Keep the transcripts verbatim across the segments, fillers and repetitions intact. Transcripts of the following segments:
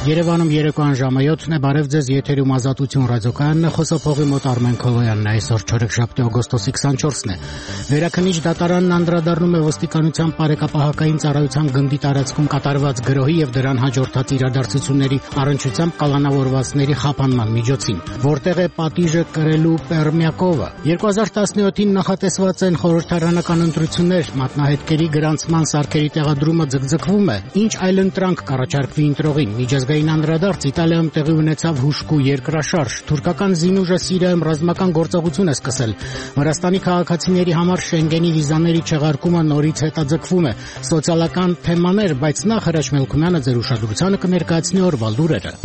Երևանում երեկոյան ժամը յոթն է, բարև ձեզ, եթերում Ազատություն ռադիոկայանն է, խոսափողի մոտ Արմեն Քովոյանն է, այսօր չորեքշաբթի օգոստոսի քսանչորսն է։ Վերաքննիչ դատարանն անդրադառնում է ոստիկանության բարեկապահական ծառայության գնդի տարածքում կատարված գրոհի եւ դրան հաջորդած իրադարձությունների առնչությամբ կալանավորվածների խափանման միջոցին, որտեղ է պատիժը կրելու Պերմյակովը։ երկու հազար տասնյոթին նախատեսված են խորհրդարանական ընտրություններ, մատնահետքերի գրանցման սարքերի տեղադրումը ձգձգվում է, ինչ այլընտրանք կառաջարկվի ընտրողին։ Միջազգային անդրադարձ Իտալիայում տեղի ունեցավ հուժկու երկրաշարժ։ Թուրքական զինուժը Սիրիայում ռազմական գործողություն է սկսել։ Վրաստանի քաղաքացիների համար Շենգենի վիզաների չեղարկումը նորից հետաձգվում է։ Սոցիալական թեմաներ, բայց նախ Հրաչ Մելքումյանը ձեր ուշադրությանը կներկայացնի օրվա լուրերը։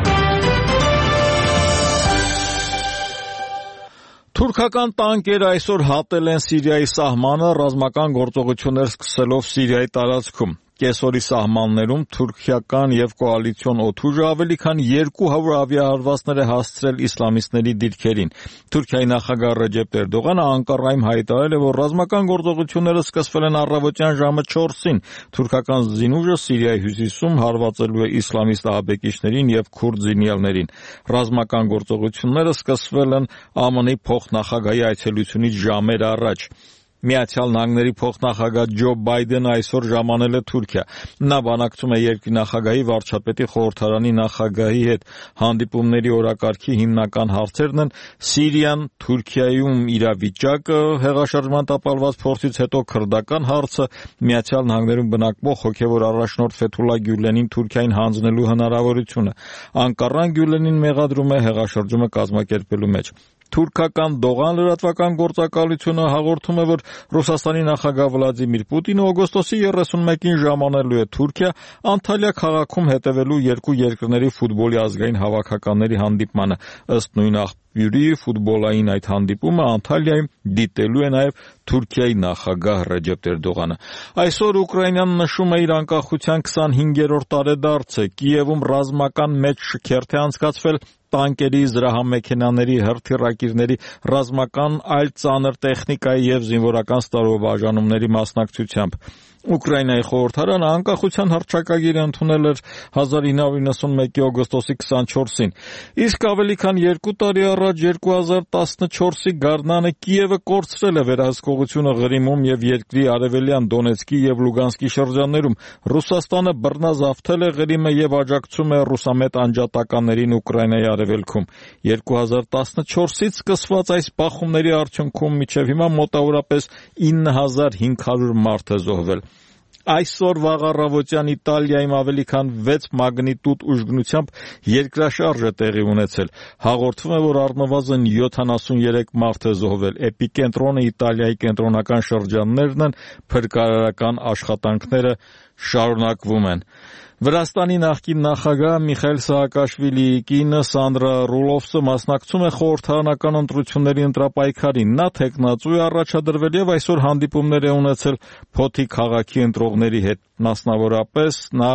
Թուրքական տանկեր այսօր հատել են Սիրիայի սահմանը ռազմական գործողություններ սկսելով Սիրիայի տարածքում։ Կեսօրի սահմաններում թուրքական եւ կոալիցիոն օդուժը ավելի քան երկու հարյուր ավիահարվածներ է հասցրել իսլամիստների դիրքերին։ Թուրքիայի նախագահ Ռեջեփ Էրդողանը Անկարայում հայտարարել է, որ ռազմական գործողությունները սկսվել են առավոտյան ժամը չորսին։ Թուրքական զինուժը Սիրիայի հյուսիսում հարվածելու է իսլամիստ ահաբեկիչներին եւ քուրդ զինյալներին։ Ռազմական գործողությունները սկսվել են ԱՄՆ-ի փոխնախագահի այցելությունից ժամեր առաջ։ Միացյալ Նահանգների փոխնախագահ Ջո Բայդենը այսօր ժամանել է Թուրքիա։ Նա բանակցում է երկրի նախագահի, վարչապետի, խորհրդարանի նախագահի հետ։ Հանդիպումների օրակարգի հիմնական հարցերն են Սիրիան, Թուրքիայում իրավիճակը, հեղաշրջման տապալված փորձից հետո քրդական հարցը, Միացյալ Նահանգներում բնակվող հոգևոր առաջնորդ Ֆեթուլլա Գյուլենին Թուրքիային հանձնելու հնարավորությունը։ Անկարան Գյուլենին մեղադրում է հեղաշրջումը կազմակերպելու մեջ։ Թուրքական Դողան լրատվական գործակալությունը հաղորդում է, որ Ռուսաստանի նախագահ Վլադիմիր Պուտինը օգոստոսի երեսունմեկին ժամանելու է Թուրքիա Անտալիա քաղաքում հետևելու երկու երկրների ֆուտբոլի ազգային հավաքականների հանդիպմանը։ Ըստ նույն աղբյուրի ֆուտբոլային այդ հանդիպումը Անտալիայում դիտելու է նաև Թուրքիայի նախագահ Ռեջեփ Էրդողանը։ Այսօր Ուկրաինան նշում է իր անկախության քսանհինգերորդ տարեդարձը։ Կիևում ռազմական մեծ շքերթ է անցկացվել տանկերի, զրահամեքենաների, հրթիռակիրների, ռազմական այլ ծանր տեխնիկայի եւ զինվորական ստորաբաժանումների մասնակցությամբ։ Ուկրաինայի խորհրդարանը անկախության հռչակագիր ընդունել էր հազար ինը հարյուր նվաթ օգոստոսի քսանչորսին։ Իսկ ավելի քան երկու տարի առաջ երկու հազար տասնչորսի գարնանը Կիևը կորցրել է վերահսկողությունը Ղրիմում եւ երկրի արևելյան Դոնեցկի եւ Լուգանսկի շրջաններում։ Ռուսաստանը բռնազավթել է Ղրիմը եւ աջակցում է ռուսամետ անջատականներին Ուկրաինայի արևելքում։ երկու հազար տասնչորսից սկսված այս բախումների արդյունքում մինչև հիմա մոտավորապես ինը հազար հինգ հարյուր մարդ է զոհվել։ Այսօր վաղ առավոտյան Իտալիայում ավելի քան վեց մագնիտուդ ուժգնությամբ երկրաշարժ է տեղի ունեցել։ Հաղորդվում է, որ առնվազն յոթանասունյերեք մարդ է զոհվել։ Էպիկենտրոնը Իտալիայի կենտրոնական շրջաններն են, փրկարարական աշխատանքները շարունակվում են։ Վրաստանի նախկին նախագահ Միխայիլ Սահակաշվիլիի կինը Սանդրա Ռուլովսը մասնակցում է խորհրդարանական ընտրությունների ընտրապայքարին։ Նա թեկնածու է առաջադրվել եւ այսօր հանդիպումներ է ունեցել Փոթի քաղաքի ընտրողների հետ։ Մասնավորապես նա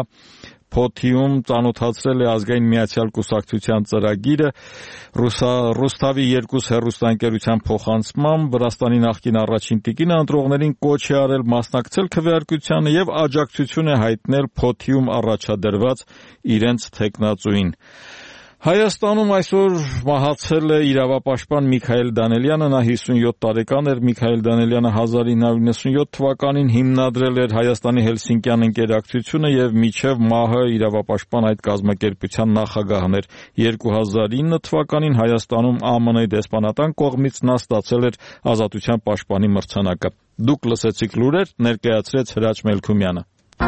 Փոթիում ծանոթացրել է ազգային միացյալ կուսակցության ծրագիրը, Ռուսթավի երկուս հեռուստաընկերության փոխանցմամբ Վրաստանի նախկին առաջին տիկինը ընտրողներին կոչ է արել մասնակցել քվեարկությանը եւ աջակցություն է հայտնել Փոթիում առաջադրված իրենց թեկնածուին։ Հայաստանում այսօր մահացել է իրավապաշտպան Միքայել Դանելյանը, նա հիսունյոթ տարեկան էր։ Միքայել Դանելյանը հազար ինը հարյուր նվաթ թվականին հիմնադրել էր Հայաստանի Հելսինկյան ընկերակցությունը եւ մինչեւ մահը իրավապաշտպան այդ կազմակերպության նախագահն էր։ երկու հազար ինը թվականին Հայաստանում ԱՄՆ-ի դեսպանատան կողմից նա ստացել էր ազատության պաշտպանի մրցանակը։ Դուք լսեցիք լուրեր, ներկայացրեց Հրաչ Մելքումյանը։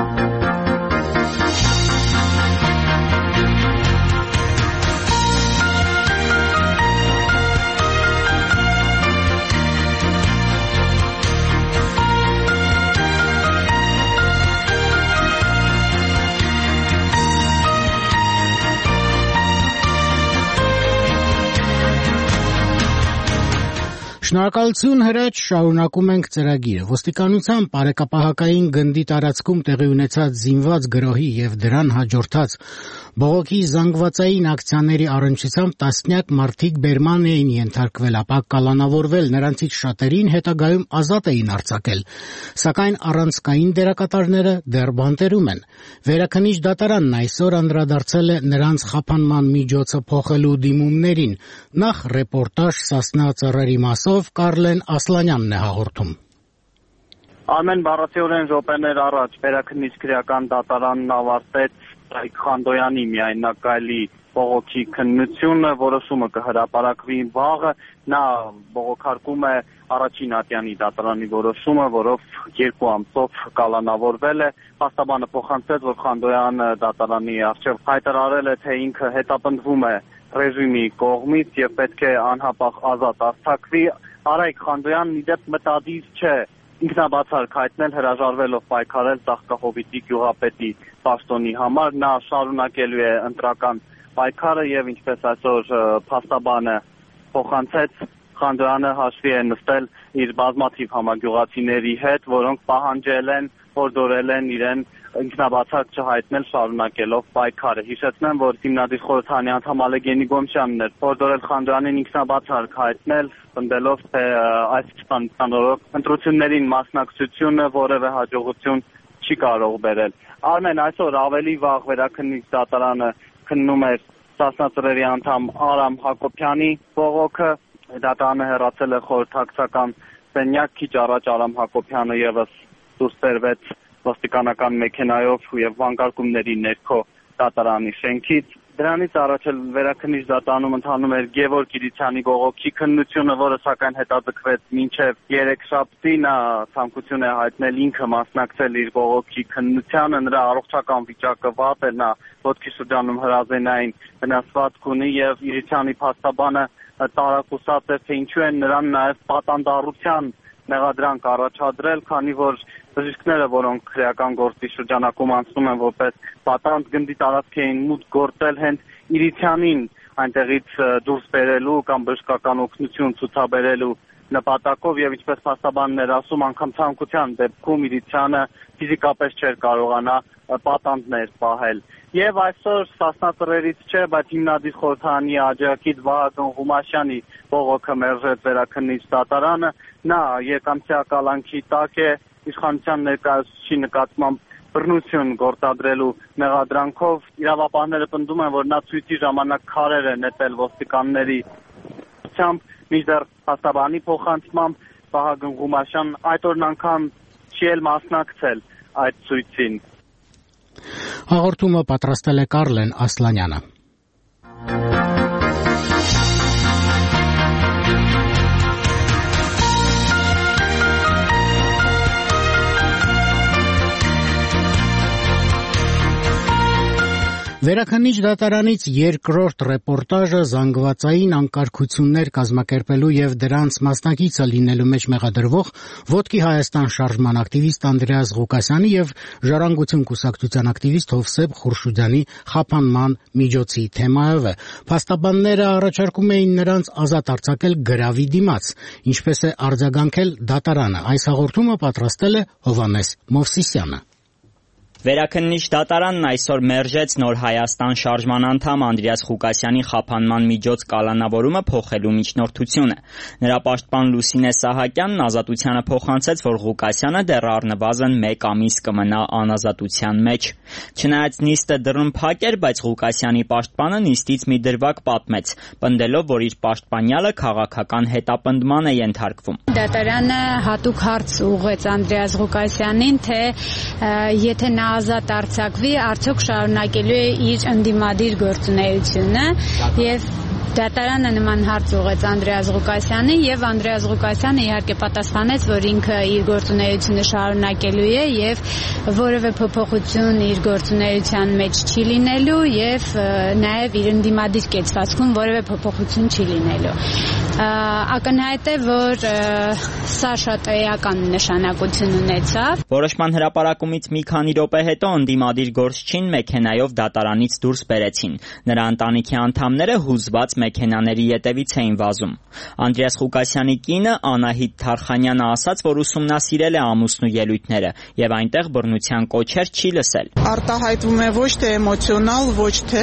Շնորհակալություն Հրաչ, շարունակում ենք ծրագիրը։ Ոստիկանության բարեկապահական գնդի տարածքում տեղի ունեցած զինված գրոհի եւ դրան հաջորդած Բողոքի զանգվածային ակցիաների առնչությամբ տասնյակ մարդիկ բերման էին ենթարկվել, ապա կալանավորվել, նրանցից շատերին հետագայում ազատ էին արձակել, սակայն առանցքային դերակատարները դեռ բանտերում են։ Վերաքննիչ դատարանն այսօր անդրադարձել է նրանց խափանման միջոցը փոխելու դիմումներին։ Նախ ռեպորտաժ Սասնա ծռերի մասով Կարլեն Ասլանյանն է հաղորդում։ Արմեն բառացիորեն րոպեներ առաջ վերաքննիչ քրեական դատարանն ավարտեց Ռայք Խանդոյանի միայնակայլի բողոքի քննությունը, որոշումը կհրապարակվի վաղը, նա բողոքարկում է առաջին ատյանի դատարանի որոշումը, որով երկու ամսով կալանավորվել է։ Փաստաբանը փոխանցեց, որ Խանդոյանը դատարանի առջև հայտարարել է, թե ինքը հետապնդվում է ռեժիմի կողմից եւ պետք է անհապաղ ազատ արձակվի։ Արայք Խանդոյանն իդեպ մտադիր չէ ինքնաբացարկ հայտնել հրաժարվելով պայքարել Ծաղկահովիտի գյուղապետի պաշտոնի համար, նա շարունակելու է ընտրական պայքարը եւ ինչպես այսօր փաստաբանը փոխանցեց, Խանդոյանը հաշվի է նստել իր բազմաթիվ համագյուղացիների հետ, որոնք պահանջել են, հորդորել են իրեն ինքնաբացարկ չհայտնել շարունակելով պայքարը։ Հիշեցնեմ, որ հիմնադիր խորհրդանի անդամ Ալեգենի Գոմշյանն էր հորդորել Խանդոյանին ինքնաբացարկ հայտնել, պնդելով, թե այս ցանորոշ ընտրություններին մասնակցությունը որևէ հաջողություն չի կարող բերել։ Արմեն, այսօր ավելի վաղ վերաքննիչ դատարանը քննում էր Սասնա ծռերի անդամ Արամ Հակոբյանի բողոքը, դատարանը հեռացել է խորհրդակցական սենյակ, քիչ առաջ Արամ Հակոբյանը եւս դուրս բերվեց ոստիկանական մեքենայով եւ վանկարկումների ներքո դատարանի շենքից։ Դրանից առաջ էլ վերաքննիչ դատարանում ընթանում էր Գևորգ Իրիցյանի բողոքի քննությունը, որը սակայն հետաձգվեց մինչև երեքշաբթի։ Նա ցանկություն է հայտնել ինքը մասնակցել իր բողոքի քննությանը, նրա առողջական վիճակը վատ է, նա ոտքի շրջանում հրազենային վնասվածք ունի եւ Իրիցյանի փաստաբանը տարակուսած է, թե ինչու են նրան նաեւ պատանդառության մեղադրանք առաջադրել, քանի որ բժիշկները, որոնք քրեական գործի շրջանակում անցնում են որպես պատանդ գնդի տարածք էին մուտք գործել հենց Իրիցյանին այնտեղից դուրս բերելու կամ բժշկական օգնություն ցուցաբերելու նպատակով եւ ինչպես փաստաբանն էր ասում, անգամ ցանկության դեպքում Իրիցյանը ֆիզիկապես չէր կարողանա պատանդներ պահել։ Եվ այսօր Սասնա ծռերից չէ, բայց հիմնադիր խորհրդանի աջակից Վահագն Ղումաշյանի բողոքը մերժեց վերաքննիչ դատարանը, նա եկամտյա կալանքի տակ է իշխանության ներկայացուցիչի նկատմամբ բռնություն գործադրելու մեղադրանքով։ Իրավապահները պնդում են, որ նա ցույցի ժամանակ քարեր է նետել ոստիկանների ցամբ, մինչդեռ փաստաբանի փոխանցմամբ Վահագն Ղումաշյան այդ օրն անգամ չի էլ մասնակցել այդ ցույցին։ Հաղորդումը պատրաստել է Կարլեն Ասլանյանը։ Վերաքննիչ դատարանից երկրորդ ռեպորտաժը զանգվածային անկարգություններ կազմակերպելու եւ դրանց մասնակիցը լինելու մեջ մեղադրվող Ոտքի Հայաստան շարժման ակտիվիստ Անդրեաս Ղուկասյանի եւ Ժառանգություն կուսակցության ակտիվիստ Հովսեփ Խուրշուդյանի խափանման միջոցի թեմայով է։ Փաստաբանները առաջարկում էին նրանց ազատ արձակել գրավի դիմաց, ինչպես է արձագանքել դատարանը։ Այս հաղորդումը պատրաստել է Հովանես Մովսիսյանը։ Վերաքննիչ դատարանն այսօր մերժեց Նոր Հայաստան շարժման անդամ Անդրեաս Ղուկասյանի խափանման միջոց կալանավորումը փոխելու միջնորդությունը։ Նրա պաշտպան Լուսինե Սահակյանն ազատությանը փոխանցեց, որ Ղուկասյանը դեռ առնվազն մեկ ամիս կմնա անազատության մեջ։ Չնայած նիստը դռնփակ էր, բայց Ղուկասյանի պաշտպանը նիստից մի դրվագ պատմեց, պնդելով, որ իր պաշտպանյալը քաղաքական հետապնդման է ենթարկվում։ Դատարանը հատուկ հարց ուղղեց Անդրեաս Ղուկասյանին, թե եթե նա ազատ արձակվի, արդյոք շարունակելու է իր ընդդիմադիր գործունեությունը, եւ դատարանը նման հարց ուղղեց Անդրեաս Ղուկասյանին եւ Անդրեաս Ղուկասյանը իհարկե պատասխանեց, որ ինքը իր գործունեությունը շարունակելու է եւ որևէ փոփոխություն իր գործունեության մեջ չի լինելու եւ նաեւ իր ընդդիմադիր կեցվածքում որևէ փոփոխություն չի լինելու։ ակնհայտ է, որ սա շատ էական նշանակություն ունեցավ։ Որոշման հրապարակումից մի քանի րոպե հետո ընդդիմադիր գործչին մեքենայով դատարանից դուրս բերեցին։ Նրա ընտանիքի անդամները հուզված մեքենաների ետևից էին վազում։ Անդրեաս Ղուկասյանի կինը Անահիտ Թարխանյանը ասաց, որ ուսումնասիրել է ամուսնու ելույթները եւ այնտեղ բռնության կոչեր չի լսել։ Արտահայտվում է ոչ թե էմոցիոնալ, ոչ թե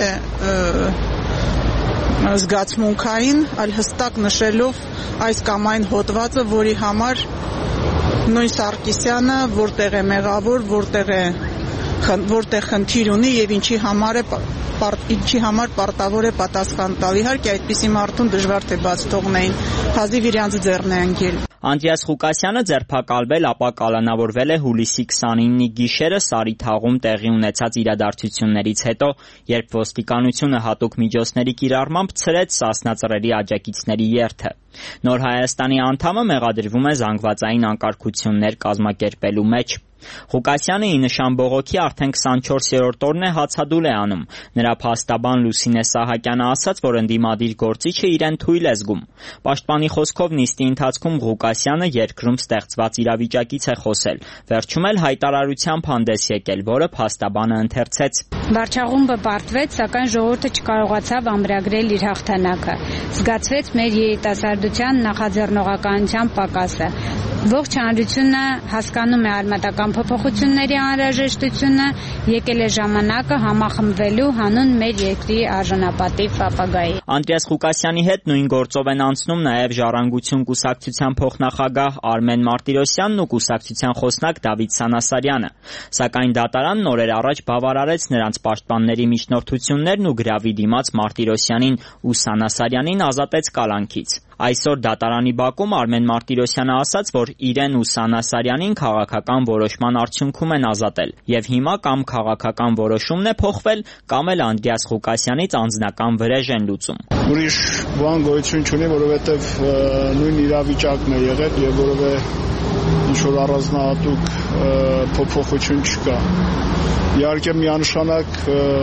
զգացմունքային, այլ հստակ նշելով այս կամ այն հոդվածը, որի համար նույն Սարգսյանը որտեղ է մեղավոր, որտեղ է որտեղ խնդիր ունի եւ ինչի համար է ինչի համար պարտավոր է պատասխան տալ։ Իհարկե այդպիսի մարդուն դժվար թե բաց թողնեին, հազիվ իրանց ձեռն է ընկել։ Անդրեաս Ղուկասյանը ձերբակալվել, ապա կալանավորվել է հուլիսի քսանինի գիշերը Սարի թաղում տեղի ունեցած իրադարձություններից հետո, երբ ոստիկանությունը հատուկ միջոցների կիրառմամբ ցրեց Սասնա ծռերի աջակիցների երթը։ Նոր Հայաստանի անդամը մեղադրվում է զանգվածային անկարգություններ կազմակերպելու մեջ։ Ղուկասյանը ի նշան բողոքի արդեն քսանչորսերորդ օրն է հացադուլ է անում։ Նրա փաստաբան Լուսինե Սահակյանը ասաց, որ ընդդիմադիր գործիչը իրեն թույլ է զգում։ Պաշտպանի խոսքով նիստի ընթացքում Ղուկասյանը երկրում ստեղծված իրավիճակից է խոսել։ Վերջում էլ հայտարարությամբ հանդես եկել, որը փաստաբանը ընթերցեց։ Վարչախումբը պարտվեց, սակայն ժողովուրդը չկարողացավ ամրագրել իր հաղթանակը։ Զգացվեց մեր երիտասարդության նախաձեռնողականության պակասը։ Ողջ հանրությունը հասկանում է արմատական փոփոխությունների անհրաժեշտությունը, եկել է ժամանակը համախմբվելու հանուն մեր երկրի արժանապատիվ ապագայի։ Անդրեաս Ղուկասյանի հետ նույն գործով են անցնում նաև Ժառանգություն կուսակցության փոխնախագահ Արմեն Մարտիրոսյանն ու կուսակցության խոսնակ Դավիթ Սանասարյանը։ Սակայն դատարանն օրեր առաջ բավարարեց նրանց պաշտպանների միջնորդություններն ու գրավի դիմաց Մարտիրոսյանին ու Սանասարյանին ազատեց կալանքից։ Այսօր դատարանի բակում Արմեն Մարտիրոսյանը ասաց, որ իրեն ու Սանասարյանին քաղաքական որոշման արդյունքում են ազատել եւ հիմա կամ քաղաքական որոշումն է փոխվել, կամ էլ Անդրեաս Ղուկասյանից անձնական վրեժ են լուծում։ Ուրիշ բան գոյություն չունի, որովհետեւ նույն իրավիճակն է եղել եւ որովե ինչ որ առանձնահատուկ փոփոխություն չկա։ Իհարկե միանշանակ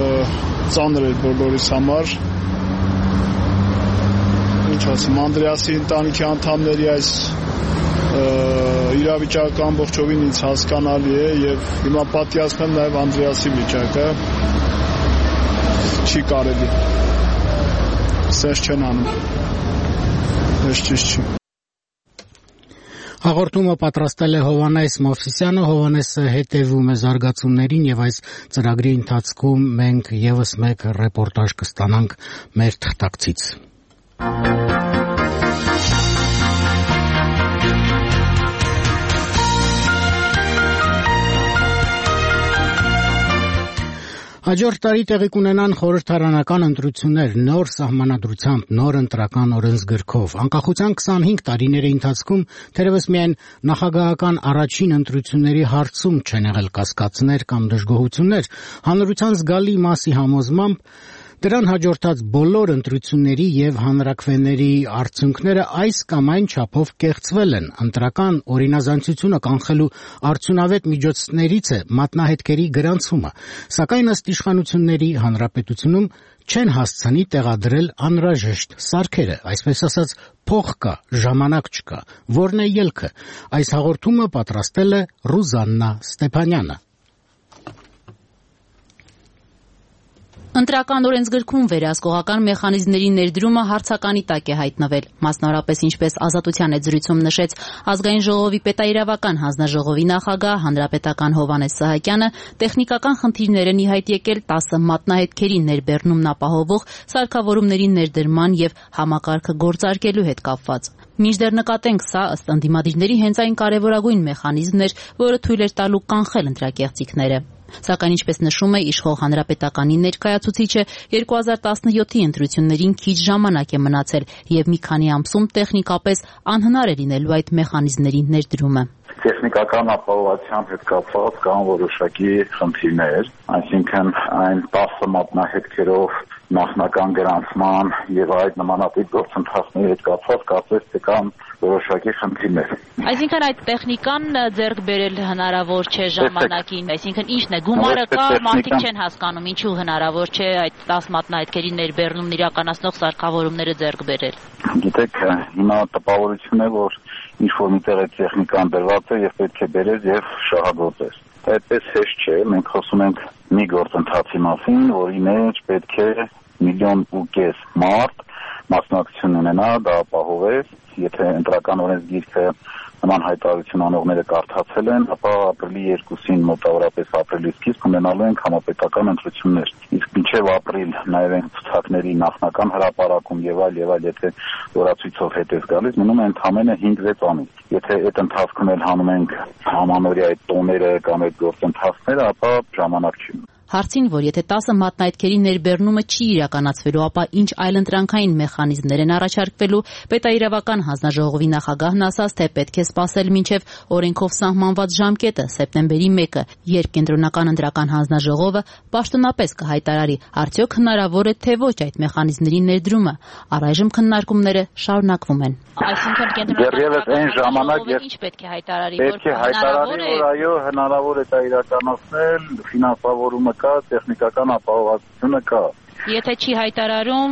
ծանր է բոլորիս համար։ Անդրեասի ընտանիքի անդամների այս իրավիճակը ամբողջովին ինձ հասկանալի է եւ հիմա պատկերացնեմ նաեւ Անդրեասի վիճակը չի կարելի։ Սես չեն անում։ Ես ճիշտ չի։ Հաղորդումը պատրաստել է Հովանես Մովսիսյանը։ Հովանեսը հետևում է զարգացումներին եւ այս ծրագրի ընթացքում մենք եւս մեկ ռեպորտաժ կստանանք մեր թղթակցից։ Հաջորդ տարի տեղի կունենան խորհրդարանական ընտրություններ նոր սահմանադրությամբ, նոր ընտրական օրենսգրքով։ Անկախության քսանհինգ տարիների ընթացքում թերևս միայն նախագահական առաջին ընտրությունների հարցում չեն եղել կասկածներ կամ դժգոհություններ, հանրության զգալի մասի համոզմամբ դրան հաջորդած բոլոր ընտրությունների եւ հանրաքվեների արդյունքները այս կամ այն չափով կեղծվել են։ Ընտրական օրինազանցությունը կանխելու արդյունավետ միջոցներից է մատնահետքերի գրանցումը, սակայն ըստ իշխանությունների հանրապետությունում չեն հասցնի տեղադրել անհրաժեշտ սարքերը, այսպես ասած փող կա, ժամանակ չկա։ Որն է ելքը։ Այս հաղորդումը պատրաստել է Ռուզաննա Ստեփանյանը։ Ընտրական օրենսգրքում վերահսկողական մեխանիզմների ներդրումը հարցականի տակ է հայտնվել։ Մասնավորապես, ինչպես Ազատության եզրույցում նշեց Ազգային ժողովի պետաիրավական հանձնաժողովի նախագահ հանրապետական Հովանես Սահակյանը, տեխնիկական խնդիրներ են ի հայտ եկել տասը մատնահետքերի ներբեռնումն ապահովող սարքավորումների ներդրման եւ համակարգը գործարկելու հետ կապված։ Մինչդեռ նկատենք, սա ըստ ընդդիմադիրների հենց այն կարևորագույն մեխանիզմն էր, որը թույլ էր տալու կանխել ընտրակեղծիքները։ Սակայն ինչպես նշում է իշխող հանրապետականի ներկայացուցիչը, երկու հազար տասնյոթի ընտրություններին քիչ ժամանակ է մնացել եւ մի քանի ամսում տեխնիկապես անհնար է լինելու այդ մեխանիզմների ներդրումը։ Տեխնիկական ապահովության հետ կապված կան որոշակի խնդիրներ, այսինքն այն տասը մատնահետքերով նախնական գրանցման եւ այդ նմանատիպ գործընթացների հետ կապված կարծես թե կան որոշակի խնդիրներ։ Այսինքն այդ տեխնիկան ձեռք բերել հնարավոր չէ ժամանակին, այսինքն ի՞նչն է, գումարը կա, մարդիկ չեն հասկանում, ինչու հնարավոր չէ այդ տասը մատնահետքերի ներբեռնումն իրականացնող սարքավորումները ձեռք բերել։ Գիտեք, հիմա տպավորություն է, որ ինչ-որ միտեղ այդ տեխնիկան դրված է եւ պետք է բերել եւ շահագործել։ Այդպես հեշտ չէ, մենք խոսում ենք մի գործընթացի մասին, որի մեջ պետք է միլիոն ու կես մարդ մասնակցություն ունենա, դա ապահովեր, եթե ընտրական օրենսգիրքը նման հայտարարություն անողները կարդացել են, ապա ապրիլի երկուսին մոտավորապես ապրիլի սկիզբ ունենալու են համապետական ընտրություններ։ Իսկ մինչև ապրիլ նաև են ցուցակների նախնական հրապարակում եւ այլ եւ այլ, եթե օրացույցով հետ է գալիս, մնում է ընդամենը հինգ-վեց ամիս։ Եթե այդ ընթացքում էլ հանում ենք համանորյա այդ տոները կամ այդ գործընթացները, ապա ժամանակ չի։ Հարցին, որ եթե տասը մատնահետքերի ներբեռնումը չի իրականացվելու, ապա ինչ այլընտրանքային մեխանիզմներ են առաջարկվելու, պետաիրավական հանձնաժողովի նախագահն ասաց, թե պետք է սպասել մինչև օրենքով սահմանված ժամկետը սեպտեմբերի մեկը, երբ կենտրոնական ընտրական հանձնաժողովը պաշտոնապես կհայտարարի, արդյոք հնարավոր է թե ոչ այդ մեխանիզմների ներդրումը։ Առայժմ քննարկումները շարունակվում են։ Այսինքն կենտրոնական հանձնաժողովը ինչ պետք է հայտարարի, որ հնարավոր է, որ այո, հնարավոր է դա իրականացնել, ֆինանսավորումը կա, տեխնիկական ապահովությունը կա։ Եթե չի հայտարարում,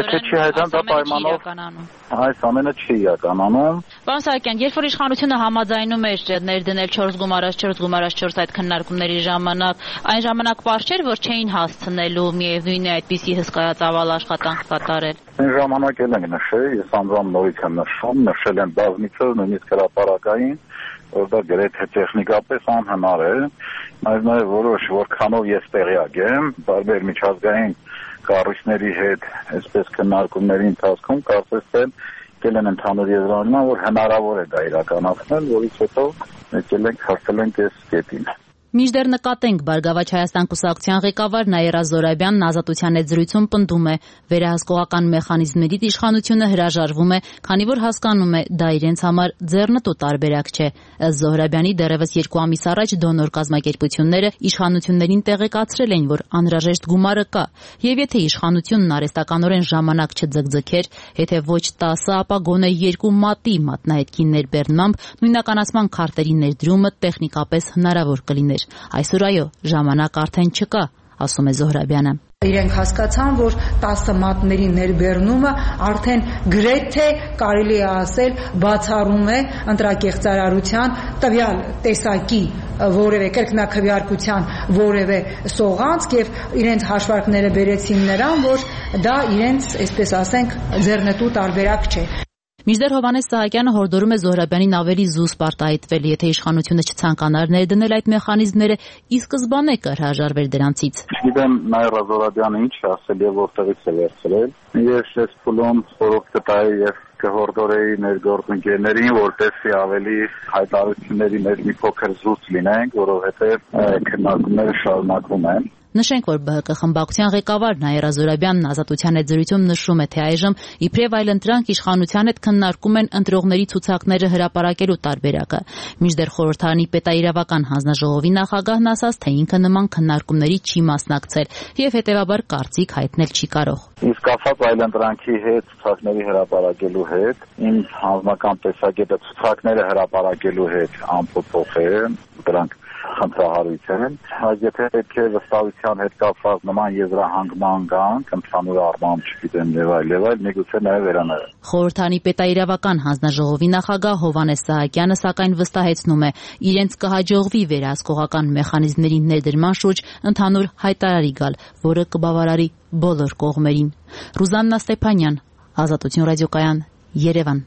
փաստորեն իրականանում։ Այս ամենը չի իրականանում։ Պարոն Սահակյան, երբ որ իշխանությունը համաձայնում էր ներդնել չորս գումարած չորս գումարած չորս այդ քննարկումների ժամանակ, այն ժամանակ պարզ չէր, որ չէին հասցնելու միևնույն է այդպիսի հսկայածավալ աշխատանք կատարել։ Այն ժամանակ էլ ենք նշել, ես անձամբ նորից եմ նշում, նշել եմ բազմիցս, նույնիսկ հրապարակային, որ դա գրեթե տեխնիկապես անհնար է, բայց նաև որոշ որքանով ես տեղյակ եմ, տարբեր միջազգային կառույցների հետ այսպես քննարկումների ընթացքում կարծես թե եկել են ընդհանուր եզրահանգման, որ հնարավոր է դա իրականացնել, որից հետո եկել ենք հասել ենք այս կետին։ Մինչդեռ նկատենք Բարգավաճ Հայաստան կուսակցության ղեկավար Նաիրա Զոհրաբյանն ազատության հետ զրույցում պնդում է, վերահսկողական մեխանիզմներից իշխանությունը հրաժարվում է, քանի որ հասկանում է, դա իրենց համար ձեռնտու տարբերակ չէ։ Ըստ Զոհրաբյանի դեռևս երկու ամիս առաջ դոնոր կազմակերպությունները իշխանություններին տեղեկացրել են, որ անհրաժեշտ գումարը կա, եւ եթե իշխանությունն արհեստականորեն ժամանակ չձգձգեր, եթե ոչ տասը, ապա գոնե երկու մատի մատնահետքի ներբեռնմամբ նույնականացման քարտերի ներդրումը տեխնիկապես հնարավոր կլիներ։ Այսօր այո, ժամանակ արդեն չկա, ասում է Զոհրաբյանը։ Իրենք հասկացան, որ տասը մատների ներբեռնումը արդեն գրեթե կարելի է ասել բացառում է ընտրակեղծարարության տվյալ տեսակի որևէ կրկնակվյարկության որևէ սողանցք եւ իրենց հաշվարկները բերեցին նրան, որ դա իրենց, այսպես ասենք, ձեռնտու տարբերակ չէ։ Մինչդեռ Հովհաննես Սահակյանը հորդորում է Զոհրաբյանին ավելի զուսպ արտահայտվել, եթե իշխանությունը չցանկանար ներդնել այդ մեխանիզմները, ի սկզբանե կհրաժարվեր դրանցից։ Չգիտեմ Նաիրա Զոհրաբյանը ինչ է ասել եւ որտեղից է վերցրել։ Ես այս փուլում խորհուրդ կտայի եւ կհորդորեի ներգործընկերներին, որտեսի ավելի հայտարարությունների մեջ մի փոքր զուսպ լինենք, որովհետեւ քննարկումները շարունակվում են։ Նշենք, որ ԲՀԿ խմբակցության ղեկավար Նաիրա Զոհրաբյանն ազատության հետ զրույցում նշում է, թե այժմ իբրև այլընտրանք իշխանության հետ քննարկում են ընտրողների ցուցակները հրապարակելու տարբերակը։ Մինչդեռ խորհրդարանի պետաիրավական հանձնաժողովի նախագահն ասաց, թե ինքը նման քննարկումների չի մասնակցել եւ հետեւաբար կարծիք հայտնել չի կարող։ Իսկ կապված այլընտրանքի հետ ցուցակների հրապարակելու հետ, իմ հանձնական տեսակետը ցուցակները հրապարակելու հետ անփոփոխ է, դրանք խնդրահարույց են, բայց եթե պետք է վստահության հետ կապված նման եզրահանգման գանք, ընդհանուր առմամբ չգիտեմ եւ այլ եւ այլ, միգուցե նաեւ վերանայել։ Խորհրդանի պետաիրավական հանձնաժողովի նախագահ Հովհաննես Սահակյանը սակայն վստահեցնում է, իրենց կհաջողվի վերահսկողական մեխանիզմների ներդրման շուրջ ընդհանուր հայտարարի գալ, որը կբավարարի բոլոր կողմերին։ Ռուզաննա Ստեփանյան, Ազատություն ռադիոկայան, Երևան։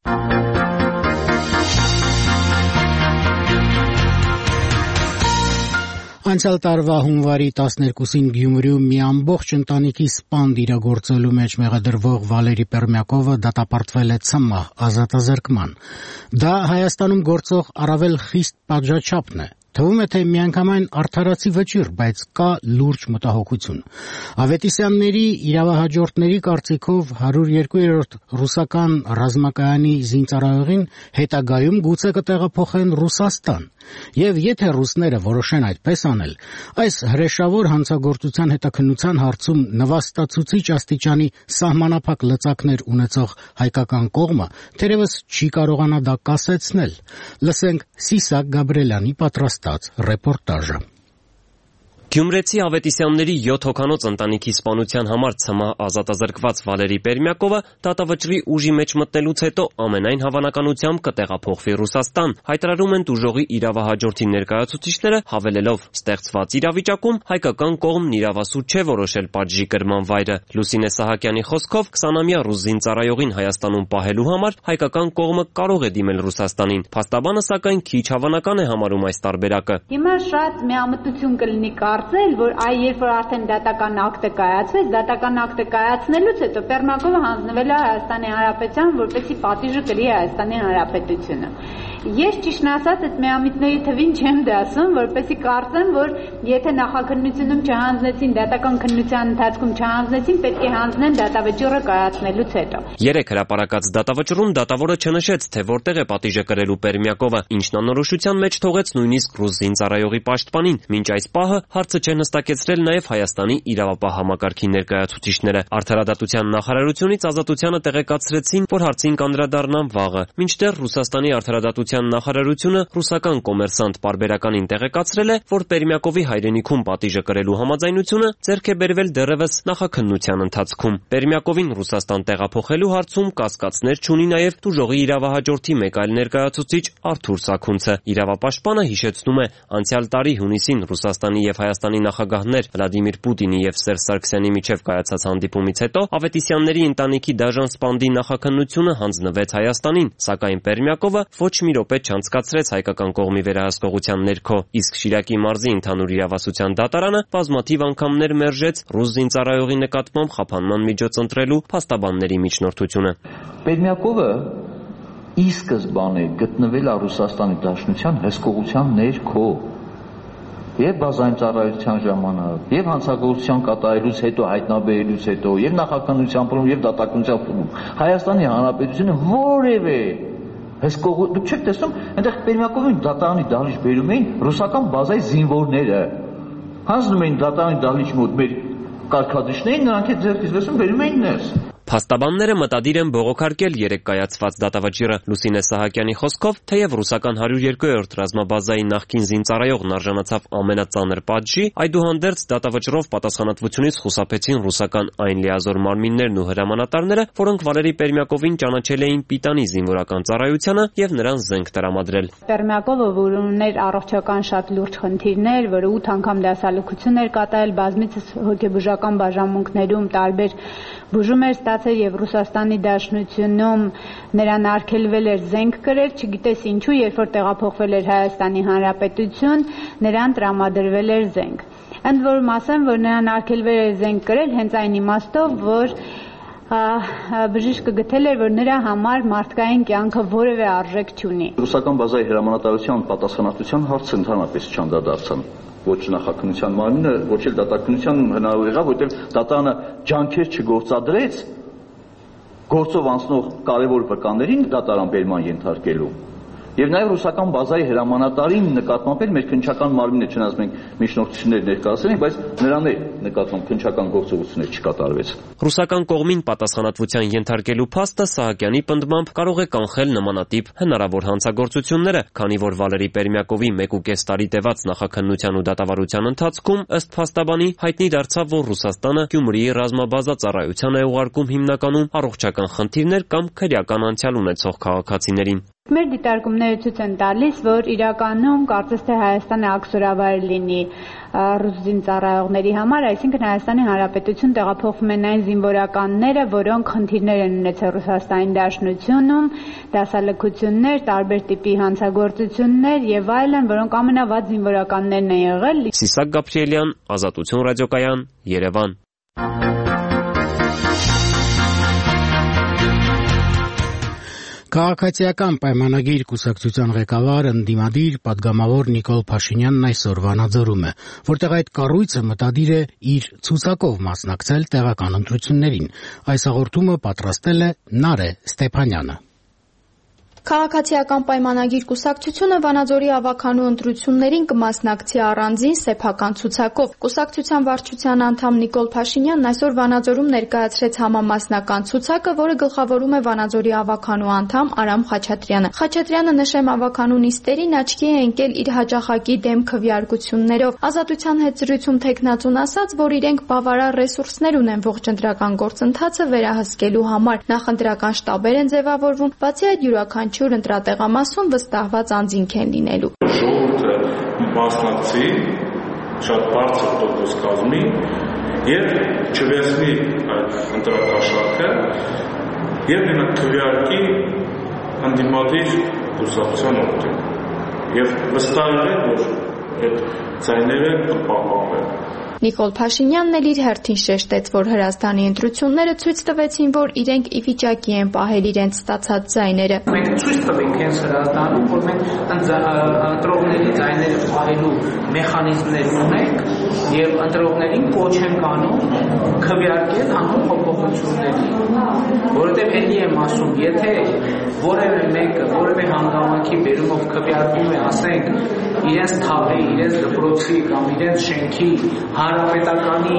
Անցյալ տարվա հունվարի տասներկուսին Գյումրիում մի ամբողջ ընտանիքի սպանդ իրագործելու մեջ մեղադրվող Վալերի Պերմյակովը դատապարտվել է ցմահ ազատազրկման։ Դա Հայաստանում գործող առավել խիստ պատժաչափն է։ Թվում է, թե միանգամայն արդարացի վճիռ, բայց կա լուրջ մտահոգություն։ Ավետիսյանների իրավահաջորդների կարծիքով հարյուր երկու-րդ ռուսական ռազմակայանի զինծառայողին հետագայում գուցե կտեղափոխեն Ռուսաստան։ Եվ եթե ռուսները որոշեն այդպես անել, այս հրեշավոր հանցագործության հետաքննության հարցում նվաստացուցիչ աստիճանի սահմանափակ լծակներ ունեցող հայկական կողմը թերևս չի կարողանա դա կասեցնել։ Լսենք Սիսակ Գաբրելյանի պատրաստած ռեպորտաժը։ Գյումրեցի Ավետիսյանների յոթ հոգանոց ընտանիքի սպանության համար ցմահ ազատազրկված Վալերի Պերմյակովը դատավճռի ուժի մեջ մտնելուց հետո ամենայն հավանականությամբ կտեղափոխվի Ռուսաստան, հայտարարում են տուժողի իրավահաջորդի ներկայացուցիչները, հավելելով՝ ստեղծված իրավիճակում հայկական կողմն իրավասու չէ որոշել պատժի կրման վայրը։ Լուսինե Սահակյանի խոսքով քսանամյա ռուս զինծառայողին Հայաստանում պահելու համար հայկական կողմը կարող է դիմել Ռուսաստանին։ Փաստաբանը սակայն քիչ հավանական է համարում այս տարբերակը։ Հիմա շատ միամտություն կլինի կարծել, որ այ երբ որ արդեն դատական ակտը կայացվեց, դատական ակտը կայացնելուց հետո Պերմյակովը հանձնվել է Հայաստանի Հանրապետության, որպեսզի պատիժը կրի Հայաստանի Հանրապետությունը։ Ես ճիշտն ասած այդ միամիտների թվին չեմ դասում, որպեսզի կարծեմ, որ եթե նախաքննությունում չհանձնեցին, դատական քննության ընթացքում չհանձնեցին, պետք է հանձնեն դատավճիռը կայացնելուց հետո։ Երեք հրապարակած դատավճռում դատավորը չնշեց, թե որտեղ է պատիժը կրելու Պերմյակովը, ինչն անորոշության մեջ թողեց նույնիսկ ռուս զինծառայողի պաշտպանին։ Մինչ այս պահը հարցը չեն հստակեցրել նաև Հայաստանի իրավապահ համակարգի ներկայացուցիչները։ Արդարադատության նախարարությունից Ազատությանը տեղեկացրեցին, որ հարցին կանդրադառնան վաղը, մինչդեռ Ռուսաստանի արդարադատության նախարարությունը ռուսական կոմերսանտ պարբերականին տեղեկացրել է, որ Պերմյակովի հայրենիքում պատիժը կրելու համաձայնությունը ձեռք է բերվել դեռևս նախաքննության ընթացքում։ Պերմյակովին Ռուսաստան տեղափոխելու հարցում կասկածներ չունի նաև տուժողի իրավահաջորդի մեկ այլ ներկայացուցիչ Արթուր Սաքունցը։ Իրավապաշտպանը հիշեցնում է, անցյալ տարի հունիսին Ռուսաստանի եւ Հայաստանի նախագահներ Վլադիմիր Պուտինի եւ Սերժ Սարգսյանի միջև կայացած հանդիպումից հետո Ավետիսյանների ընտանիքի դաժան սպանդի նախաքննությունը հանձնվեց Հայաստանին, սակայն Պերմյակովը ոչ մի րոպե չանցկացրեց հայկական կողմի վերահսկողության ներքո, իսկ Շիրակի մարզի ընդհանուր իրավասության դատարանը բազմաթիվ անգամներ մերժեց ռուս զինծառայողի նկատմամբ խափանման միջոց ընտրելու փաստաբանների միջնորդությունը։ Պերմյակովը ի սկզբանե գտնվել է Ռուսաստանի Դաշնության հսկողության ներքո։ Եվ բազային ծառայության ժամանակ, եւ հանցագործության կատարելուց հետո, հայտնաբերելուց հետո, եւ նախաքննության փուլում, եւ դատականության փուլում Հայաստանի Հանրապետությունը որևէ հսկող, դուք չեք տեսնում, այնտեղ Պերմյակովին դատարանի դահլիճ բերում էին ռուսական բազայի զինվորները։ Հանձնում էին դատարանի դահլիճ մոտ մեր կարգադրիչներին, նրանք այդ ձեռքից լսում բերում էին ներս։ Փաստաբանները մտադիր են բողոքարկել երեք կայացված դատավճիռը։ Լուսինե Սահակյանի խոսքով, թեև ռուսական հարյուր երկու-րդ ռազմաբազայի նախկին զինծառայողն արժանացավ ամենածանր պատժի, այդուհանդերձ դատավճռով պատասխանատվությունից խուսափեցին ռուսական այն լիազոր մարմիններն ու հրամանատարները, որոնք Վալերի Պերմյակովին ճանաչել էին Պիտանի զինվորական ծառայությանը եւ նրան զենք տրամադրել։ Պերմյակովը, որ ուներ առողջական շատ լուրջ խնդիրներ, որը ութ անգամ դասալուծություն էր կատարել, բազմիցս հոգեբուժական բաժանմունքներում տարբեր բուժում էր ստացել եւ Ռուսաստանի Դաշնությունում նրան արգելվել էր զենք կրել, չգիտես ինչու, երբ որ տեղափոխվել էր Հայաստանի Հանրապետություն, նրան տրամադրվել էր զենք։ Ընդ որում ասեմ, որ նրան արգելվել էր զենք կրել հենց այն իմաստով, որ բժիշկը գտել էր, որ նրա համար մարդկային կյանքը որևէ արժեք չունի։ Ռուսական բազայի հրամանատարության պատասխանատվության հարցը ընդհանրապես չանդրադարձան։ Ոչ նախաքննության մարմինը, ոչ էլ դատաքննության հնարավոր եղավ, որտեղ դատարանը ջանքեր չգործադրեց գործով անցնող կարևոր վկաներին դատարան բերման ենթարկելու։ Եվ նաև ռուսական բազայի հրամանատարին նկատմամբ էլ մեր քննչական մարմինը, չնայած մենք միջնորդություններ ներկայացրել ենք, բայց նրան էլ նկատմամբ քննչական գործողություններ չկատարվեց։ Ռուսական կողմին պատասխանատվության ենթարկելու փաստը Սահակյանի պնդմամբ կարող է կանխել նմանատիպ հնարավոր հանցագործությունները, քանի որ Վալերի Պերմյակովի մեկ ու կես տարի տևած նախաքննության ու դատավարության ընթացքում ըստ փաստաբանի հայտնի դարձավ, որ Ռուսաստանը Գյումրիի ռազմաբազա ծառայության է ուղարկում հիմնականում առողջական խնդիրներ կամ քրեական անցյալ ունեցող քաղաքացիներին։ Մեր դիտարկումները ցույց են տալիս, որ իրականում կարծես թե Հայաստանը ակսորավայր լինի ռուս զինծառայողների համար, այսինքն Հայաստանի Հանրապետություն տեղափոխվում են այն զինվորականները, որոնք խնդիրներ են ունեցել Ռուսաստանի Դաշնությունում, դասալքություններ, տարբեր տիպի հանցագործություններ եւ այլն, որոնք ամենավատ զինվորականներն են եղել։ Սիսակ Գաբրիելյան, Ազատություն ռադիոկայան, Երևան։ Քաղաքացիական պայմանագիր կուսակցության ղեկավար ընդդիմադիր պատգամավոր Նիկոլ Փաշինյանն այսօր Վանաձորում է, որտեղ այդ կառույցը մտադիր է իր ցուցակով մասնակցել տեղական ընտրություններին։ Այս հաղորդումը պատրաստել է Նարե Ստեփանյանը։ Քաղաքացիական պայմանագիր կուսակցությունը Վանաձորի ավականու ընտրություններին կմասնակցի առանձին սեփական ցուցակով։ Կուսակցության վարչության անդամ Նիկոլ Փաշինյանն այսօր Վանաձորում ներկայացրեց համամասնական ցուցակը, որը գլխավորում է Վանաձորի ավականու անդամ Արամ Խաչատրյանը։ Խաչատրյանը նշեմ ավականու նիստերին աչքի է ընկել իր հաջախակի դեմ քվեարկություններով։ Ազատության հետ զրույցում թեկնածուն ասաց, որ իրենք բավարար ռեսուրսներ ունեն ողջ ընտրական գործընթացը վերահսկելու համար։ Նախընտրական շտաբեր են ձևավորվում, բացի այդ յուրաքանչյուր Չուր ընտրատեղամասում վստահված անձինք են լինելու։ Ժողովուրդը մասնակցի, շատ բարձր տոկոս կազմի եւ չվերցնի այդ ընտրակաշառքը եւ մենակ քվեարկի ընդդիմադիր կուսակցության օգտին։ Եվ վստահ է, որ այդ ցայները կպահպանվեն։ Նիկոլ Փաշինյանն էլ իր հերթին շեշտեց, որ Հրազդանի ընտրությունները ցույց տվեցին, որ իրենք ի վիճակի են պահել իրենց ստացած ձայները։ Մենք ցույց տվենք հենց Հրազդանում, որ մենք ընտրողների ձայները պահելու մեխանիզմներ ունենք եւ ընտրողներին կոչ ենք անում քվեարկել անոր փոփոխությունների, որովհետեւ էլի եմ ասում, եթե որևէ մեկը որևէ հանգամանքի բերումով քվեարկում է, ասենք, իրենց թաղի, իրենց դպրոցի կամ իրենց շենքի Հանրապետականի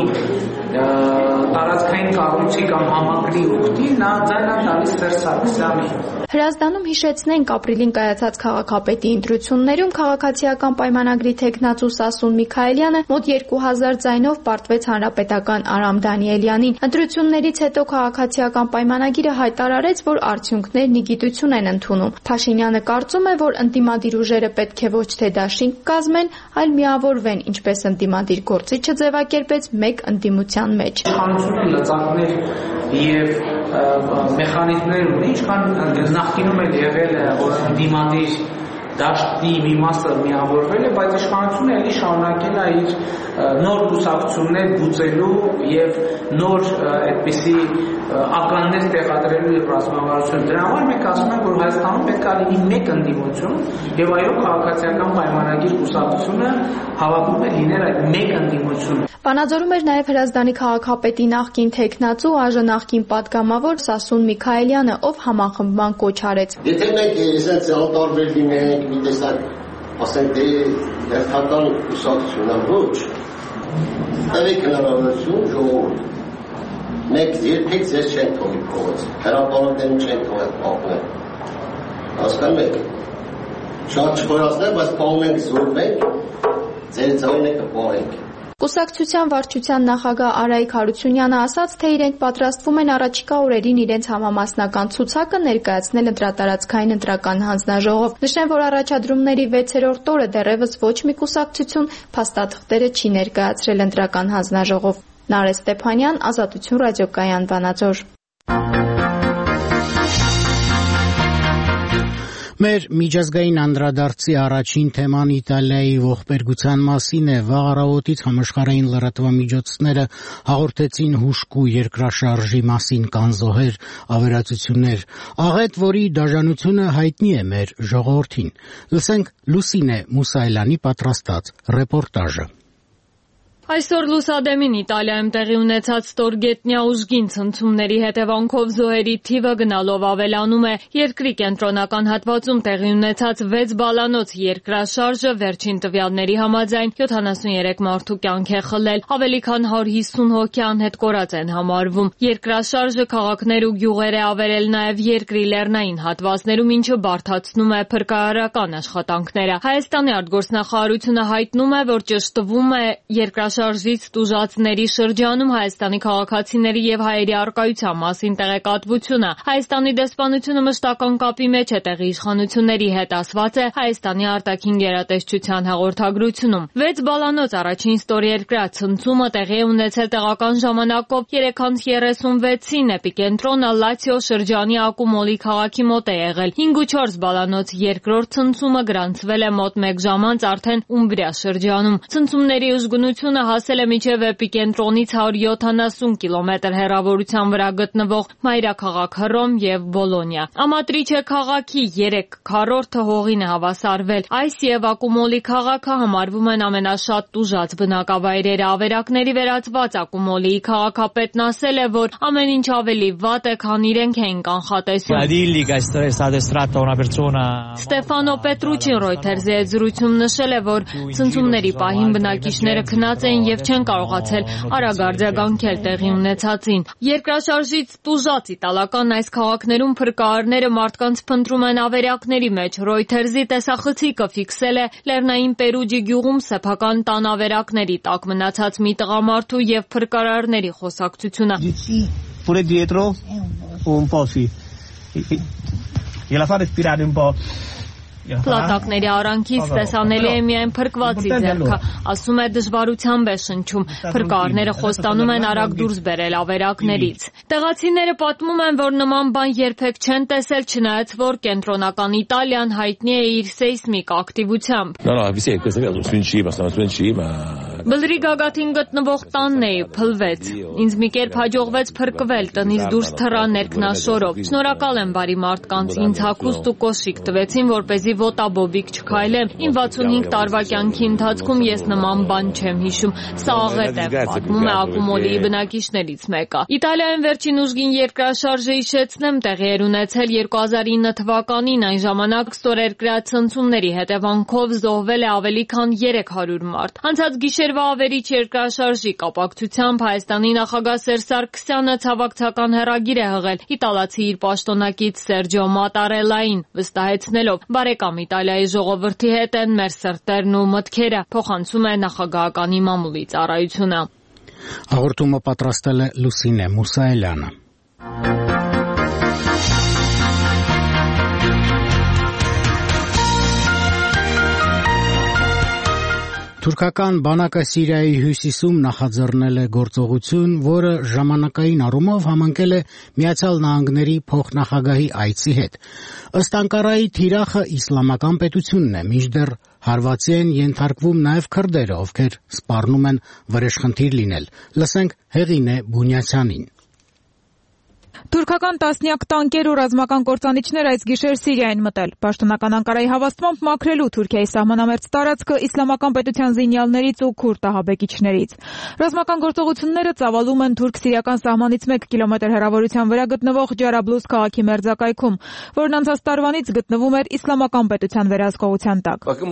տարածքային կառույցի կամ համակրի օգտին նա ձայն է տալիս Սերժ Սարգսյանին։ Հրազդանում հիշեցնենք ապրիլին կայացած քաղաքապետի ընտրություններում քաղաքացիական պայմանագրի թեկնածու Սասուն Միքայելյանը մոտ երկու հազար ձայնով պարտվեց հանրապետական Արամ Դանիելյանին։ Ընտրություններից հետո քաղաքացիական պայմանագիրը հայտարարեց, որ արդյունքներն ի գիտություն են ընդունում։ Փաշինյանը կարծում է, որ ընդդիմադիր ուժերը պետք է ոչ թե դաշինք կազմեն, այլ միավորվեն, ինչպես ընդդիմադիր գործիչը ձևակերպեց մեկ ընդդիմության մեջ։ Իշխանությունը լծակներ եւ մեխանիզմներ ունի, ինչքան նախկինում էլ եղել է, որ ընդդիմադիր դաշտի մի մասը միավորվել է, բայց իշխանությունը էլի շարունակել է իր նոր կուսակցություններ բուծելու եւ նոր այդպիսի ականներ տեղադրելու իր ռազմավարությունը։ Դրա համար մենք ասում ենք, որ Հայաստանում պետք է լինի մեկ ընդդիմություն եւ այո, քաղաքացիական պայմանագիր կուսակցությունը հավաքում է լինել այդ մեկ ընդդիմություն։ Վանաձորում էր նաև Հրազդանի քաղաքապետի նախկին թեկնածու, այժմ նախկին պատգամավոր Սասուն Միքայելյանը, ով համախմբման կոչ արեց։ Եթե մենք այսպես անտարբեր լինենք, մի տեսակ, ասենք, դե հերթական կուսակցությունը ոչ, տվեք հնարավորություն ժողովուրդ։ Մենք երբեք ձեզ չենք թողի փողոց, հրապարակներում չենք թողել պահնել։ Հասկանում եք։ Շատ չխորացնենք, բայց պահում ենք զորվենք, ձեր ձայնը կպահենք։ Կուսակցության վարչության նախագահ Արայիկ Հարությունյանը ասաց, թե իրենք պատրաստվում են առաջիկա օրերին իրենց համամասնական ցուցակը ներկայացնել ընտրատարածքային ընտրական հանձնաժողով։ Նշեմ, որ առաջադրումների վեցերորդ օրը դեռևս ոչ մի կուսակցություն փաստաթղթերը չի ներկայացրել ընտրական հանձնաժողով։ Նարե Ստեփանյան, Ազատություն ռադիոկայան, Վանաձոր։ Մեր միջազգային անդրադարձի առաջին թեման Իտալիայի ողբերգության մասին է։ Վաղ առավոտից համաշխարհային լրատվամիջոցները հաղորդեցին հուժկու երկրաշարժի մասին կանզոհեր ավերածություններ, աղետ, որի դաժանությունը հայտնի է մեր ժողովրդին։ Լսենք Լուսինե Մուսայելյանի պատրաստած ռեպորտաժը։ Այսօր լուսադեմին Իտալիայում տեղի ունեցած ստորգետնյա ուժգին ցնցումների հետևանքով զոհերի թիվը գնալով ավելանում է։ Երկրի կենտրոնական հատվածում տեղի ունեցած վեց բալանոց երկրաշարժը վերջին տվյալների համաձայն յոթանասուներեք մարդու կյանք է խլել, ավելի քան հարյուր հիսուն հոգի անհետ կորած են համարվում։ Երկրաշարժը քաղաքներ ու գյուղեր է ավերել նաև երկրի լեռնային հատվածներում, ինչը բարդացնում է փրկարարական աշխատանքները։ Հայաստանի արտգործնախարարությունը հայտնում է, որ ճշտվում է երկրաշարժ Շարժից տուժածների շրջանում Հայաստանի քաղաքացիների եւ հայերի առկայության մասին տեղեկատվությունը։ Հայաստանի դեսպանությունը մշտական կապի մեջ է տեղի իշխանությունների հետ, ասված է Հայաստանի արտաքին գերատեսչության հաղորդագրությունում։ Վեց բալանոց առաջին ստորերկրյա ցնցումը տեղի է ունեցել տեղական ժամանակով երեք անց երեսունվեցին, էպիկենտրոնը Լացիո շրջանի Ակումոլի քաղաքի մոտ է եղել։ հինգ ու չորս բալանոց երկրորդ ցնցումը գրանցվել է մոտ մեկ ժամ անց արդեն Ումբրիա շրջանում։ Ցնցումների ուժգնությունը հասել է մինչև էպիկենտրոնից հարյուր յոթանասուն կիլոմետր հեռավորության վրա գտնվող մայրաքաղաք Հռոմ եւ Բոլոնիա։ Ամատրիչե քաղաքի երեք քառորդը հողին է հավասարվել։ Այս եւ Ակումոլի քաղաքը համարվում են ամենաշատ տուժած բնակավայրերը։ Ավերակների վերածված Ակումոլիի քաղաքապետն ասել է, որ ամեն ինչ ավելի վատ է, քան իրենք էին կանխատեսում։ Ստեֆանո Պետրուչին Reuters-ի հետ զրույցում նշել է, որ ցնցումների պահին բնակիչները քնած էին եւ չեն կարողացել արագ արձագանքել տեղի ունեցածին։ Երկրաշարժից տուժած իտալական այս քաղաքներում փրկարարները մարդկանց փնտրում են ավերակների մեջ։ Reuters-ի տեսախցիկը ֆիքսել է Լեռնային Պերուջի գյուղում սեփական տան ավերակների տակ մնացած մի տղամարդու եւ փրկարարների խոսակցությունը։ Պլատակների արանքից տեսանելի է միայն փրկվածի ձեռքը, ասում է դժվարությամբ է շնչում, փրկարարները խոստանում են արագ դուրս բերել ավերակներից։ Տեղացիները պատմում են, որ նման բան երբեք չեն տեսել, չնայած որ կենտրոնական Իտալիան հայտնի է իր սեյսմիկ ակտիվությամբ։ Բլրի գագաթին գտնվող տանն էի, փլվեց։ Ինձ մի կերպ հաջողվեց փրկվել, տնից դուրս թռա ներքնաշորով։ Շնորհակալ եմ բարի մարդկանց, ինձ հագուստ ու կոշիկ տվեցին, որպեսզի ոտաբոբիկ չքայլեմ։ Իմ վաթսունհինգ տարվա կյանքի ընթացքում ես նման բան չեմ հիշում։ Սա աղետ է, պատմում է Ակումոլիի բնակիչներից մեկը։ Իտալիայում վերջին ուժգին երկրաշարժը հիշեցնեմ տեղի էր ունեցել երկու հազար ինը թվականին, այն ժամանակ ստորերկրյա ցնցումների հետևանքով զոհվել է ավելի քան երեք հարյուր մարդ։ Անցած գիշերվա ավերիչ երկրաշարժի կապակցությամբ Հայաստանի նախագահ Սերժ Սարգսյանը ցավակցական հեռագիր է հղել իտալացի իր պաշտոնակից Սերջիո Մատարելլային, վստահեցնելով բարեկամ Իտալիայի ժողովրդի հետ են մեր սրտերն ու մտքերը, փոխանցում է նախագահականի մամուլի ծառայությունը։ Հաղորդումը պատրաստել է Լուսինե Մուսայելյանը։ Թուրքական բանակը Սիրիայի հյուսիսում նախաձեռնել է գործողություն, որը ժամանակային առումով համընկել է Միացյալ Նահանգների փոխնախագահի այցի հետ։ Ըստ Անկարայի թիրախը իսլամական պետությունն է, մինչդեռ հարվածի են ենթարկվում նաև քրդերը, ովքեր սպառնում են վրեժխնդիր լինել։ Լսենք Հեղինե Բունյացյանին։ Թուրքական տասնյակ տանկեր ու ռազմական կործանիչներ այս գիշեր Սիրիա են մտել։ Պաշտոնական Անկարայի հավաստմամբ մաքրելու Թուրքիայի սահմանամերձ տարածքը իսլամական պետության զինյալներից ու քուրդ ահաբեկիչներից։ Ռազմական գործողությունները ծավալում են թուրք-սիրիական սահմանից մեկ կիլոմետր հեռավորության վրա գտնվող Ջարաբլուս քաղաքի մերձակայքում, որն անցած տարվանից գտնվում էր իսլամական պետության վերահսկողության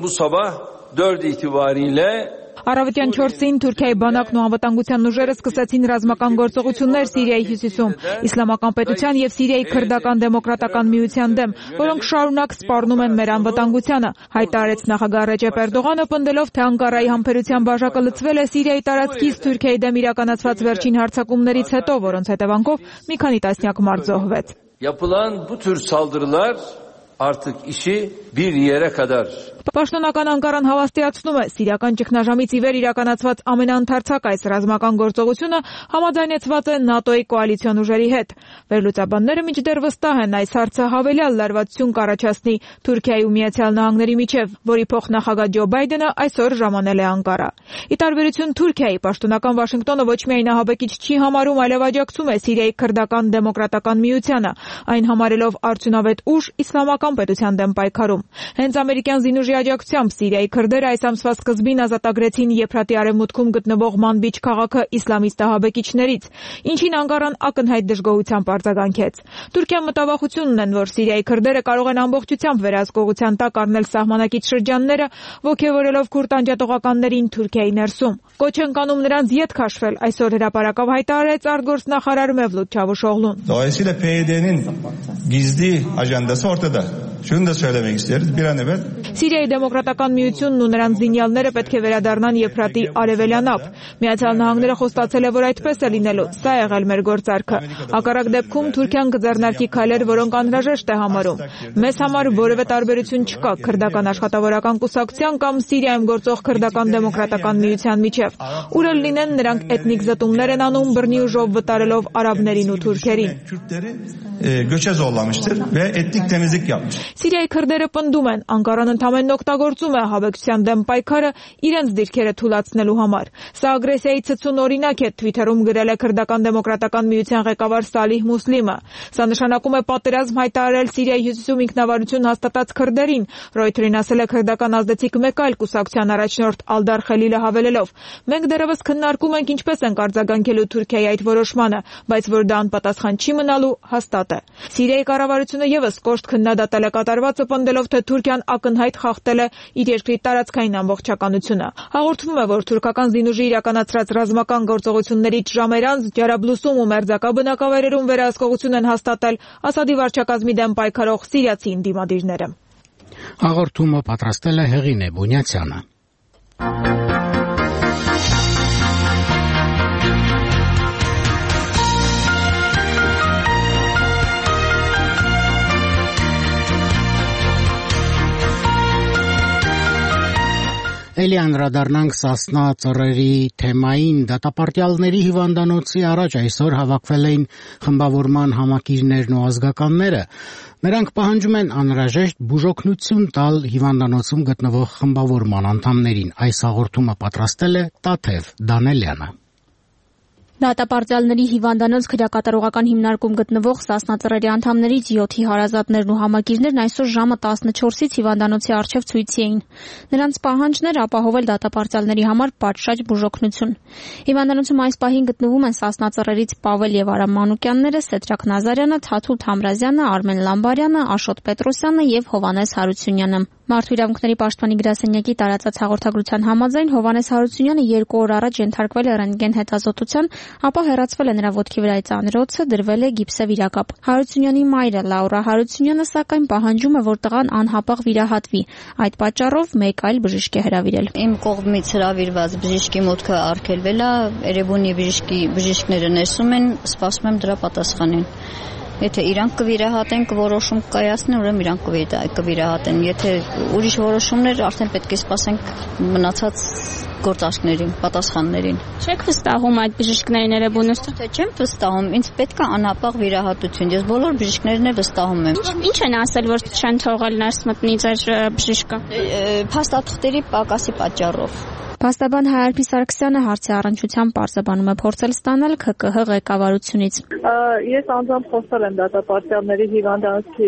տակ։ Առավոտյան չորսին Թուրքիայի բանակն ու անվտանգության ուժերը սկսեցին ռազմական գործողություններ Սիրիայի հյուսիսում, իսլամական պետության եւ Սիրիայի քրդական դեմոկրատական միության դեմ, որոնք շարունակ սպառնում են մեր անվտանգությանը, հայտարարեց նախագահ Ռեջեփ Էրդողանը, պնդելով, թե Անկարայի համբերության բաժակը լցվել է Սիրիայի տարածքից Թուրքիայի դեմ իրականացված վերջին հարձակումներից հետո, որոնց հետևանքով մի քանի տասնյակ մարդ զոհվեց։ Yapılan bu tür saldırılar artık işi bir yere kadar Պաշտոնական Անկարան հավաստիացնում է, սիրիական ճգնաժամից ի վեր իրականացված ամենաընթերցակ այս ռազմական գործողությունը համաձայնեցված է ՆԱՏՕ-ի կոալիցիոն ուժերի հետ։ Վերլուծաբանները մինչդեռ վստահ են այս հարցը հավելյալ լարվածություն կառաջացնի Թուրքիայի ու Միացյալ Նահանգների միջև, որի փոխնախագահ Ջո Բայդենը այսօր ժամանել է Անկարա։ Ի տարբերություն Թուրքիայի, պաշտոնական Վաշինգտոնը ոչ միայն ահաբեկիչ չի համարում, այլև աջակցում է Սիրիայի քրդական դեմոկրատական միությանը, այն համարելով արդյունավետ ուժ իսլամական պետության դեմ պայքարում։ Հենց ամերիկյան զինուժի աջակցությամբ Սիրիայի քրդերը այս ամսվա սկզբին ազատագրեցին Եփրատի արևմուտքում գտնվող Մանբիջ քաղաքը իսլամիստ ահաբեկիչներից, ինչին Անկարան ակնհայտ դժգոհությամբ արձագանքեց։ Թուրքիան մտավախություն ունեն, որ Սիրիայի քրդերը կարող են ամբողջությամբ վերահսկողության տակ առնել սահմանակից շրջանները, ոգևորելով քուրդ անջատողականներին Թուրքիայի ներսում։ Կոչ են կանում նրանց ետ քաշվել, այսօր հրապարակավ հայտարարեց արտգործնախարար Մevlut Çavuşoğlu. Dolayısıyla P Y D'nin gizli ajandası ortada. Şunu da söylemek isteriz bir an evvel. Սիրիայի դեմոկրատական միությունն ու նրանց զինյալները պետք է վերադառնան Եփրատի արևելյան ափ։ Միացյալ Նահանգները խոստացել է, որ այդպես է լինելու։ Սա է եղել մեր գործարքը։ Հակառակ դեպքում Թուրքիան կձեռնարկի քայլեր, որոնք անհրաժեշտ է համարում։ Մեզ համար որևէ տարբերություն չկա քրդական աշխատավորական կուսակցության կամ Սիրիայում գործող քրդական դեմոկրատական միության միջև։ Ուր էլ լինեն, նրանք էթնիկ զտումներ են անում բռնի ուժով վտարելով արաբներին ու թուրքերին։ Göçe zorlamıştır ve etnik temizlik yapmış. Սիրիայի քրդերը պնդում են, Անկարան ընդամենն օգտագործում է հավեկցության դեմ պայքարը իրենց դիրքերը թուլացնելու համար։ Սա ագրեսիայի ցցուն օրինակ է, Twitter-ում գրել է քրդական դեմոկրատական միության ղեկավար Սալիհ Մուսլիմը։ Սա նշանակում է պատերազմ հայտարարել Սիրիայի հյուսիսում ինքնավարություն հաստատած քրդերին, Reuters-ին ասել է քրդական ազդեցիկ մեկ այլ կուսակցության առաջնորդ Ալդար Խելիլը հավելելով. Մենք դեռևս քննարկում ենք ինչպես ենք արձագանքելու Թուրքիայի այդ որոշմանը, բայց որ դա անպատասխան չի մնալու, հաստատ է։ Սիրիայի կառավարությունը եւս կոշտ քննադատել է կատարվածը, պնդելով, թե Թուրքիան ակնհայտ խախտել է իր երկրի տարածքային ամբողջականությունը։ Հաղորդվում է, որ թուրքական զինուժի իրականացրած ռազմական գործողություններից ժամեր անց Ջարաբլուսում ու մերձակա բնակավայրերում վերահսկողություն են հաստատել Ասադի վարչակազմի դեմ պայքարող սիրիացի ընդդիմադիրները։ Հաղորդումը պատրաստել է Հեղինե Բունյացյանը։ Էլի անդրադառնանք Սասնա ծռերի թեմային։ Դատապարտյալների հիվանդանոցի առաջ այսօր հավաքվել էին խմբավորման համակիրներն ու ազգականները։ Նրանք պահանջում են անհրաժեշտ բուժօգնություն տալ հիվանդանոցում գտնվող խմբավորման անդամներին։ Այս հաղորդումը պատրաստել է Տաթև Դանելյանը։ Դատապարտյալների հիվանդանոց քրեակատարողական հիմնարկում գտնվող Սասնա ծռերի անդամներից յոթի հարազատներն ու համակիրներն այսօր ժամը տասնչորսից հիվանդանոցի առջև ցույցի էին։ Նրանց պահանջն էր ապահովել դատապարտյալների համար պատշաճ բուժօգնություն։ Հիվանդանոցում այս պահին գտնվում են Սասնա ծռերից Պավել եւ Արամ Մանուկյանները, Սեդրակ Նազարյանը, Թաթուլ Թամրազյանը, Արմեն Լամբարյանը, Աշոտ Պետրոսյանը եւ Հովանես Հարությունյանը։ Մարդու իրավունքների պաշտպանի գրասենյակի տարածած հաղորդագրության համաձայն Հովանես Հարությունյանը երկու օր առաջ ենթարկվել է ռենտգեն հետազոտության, ապա հեռացվել է նրա ոտքի վրայի ծանրոցը, դրվել է գիպսե վիրակապ։ Հարությունյանի մայրը Լաուրա Հարությունյանը սակայն պահանջում է, որ տղան անհապաղ վիրահատվի։ Այդ պատճառով մեկ այլ բժիշկ է հրավիրել։ Իմ կողմից հրավիրված բժիշկի մուտքը արգելվել է, Էրեբունի բժիշկի բժիշկները ներսում են, սպասում եմ դրա պատասխանին։ Եթե իրանք կվիրահատեն, կորոշում կայացնեն, ուրեմն իրանք կվիրահատեն։ Եթե ուրիշ որոշումներ, արդեն պետք է սպասենք մնացած գործարքներին, պատասխաններին։ Չեք վստահում այդ բժիշկներին Էրեբունուց։ Թե չեմ վստահում, ինձ պետք է անհապաղ վիրահատություն։ Ես բոլոր բժիշկներին էլ վստահում եմ։ Ինչ են ասել, որ չեն թողել ներս մտնի ձեր բժիշկը։ Փաստաթղթերի պակասի պատճառով։ Փաստաբան Հայարփի Սարգսյանը հարցի առնչությամբ պարզաբանում է փորձել ստանալ K K H ղեկավարությունից։ Ես անձամբ խոսել եմ դատապարտյալների հիվանդանոցի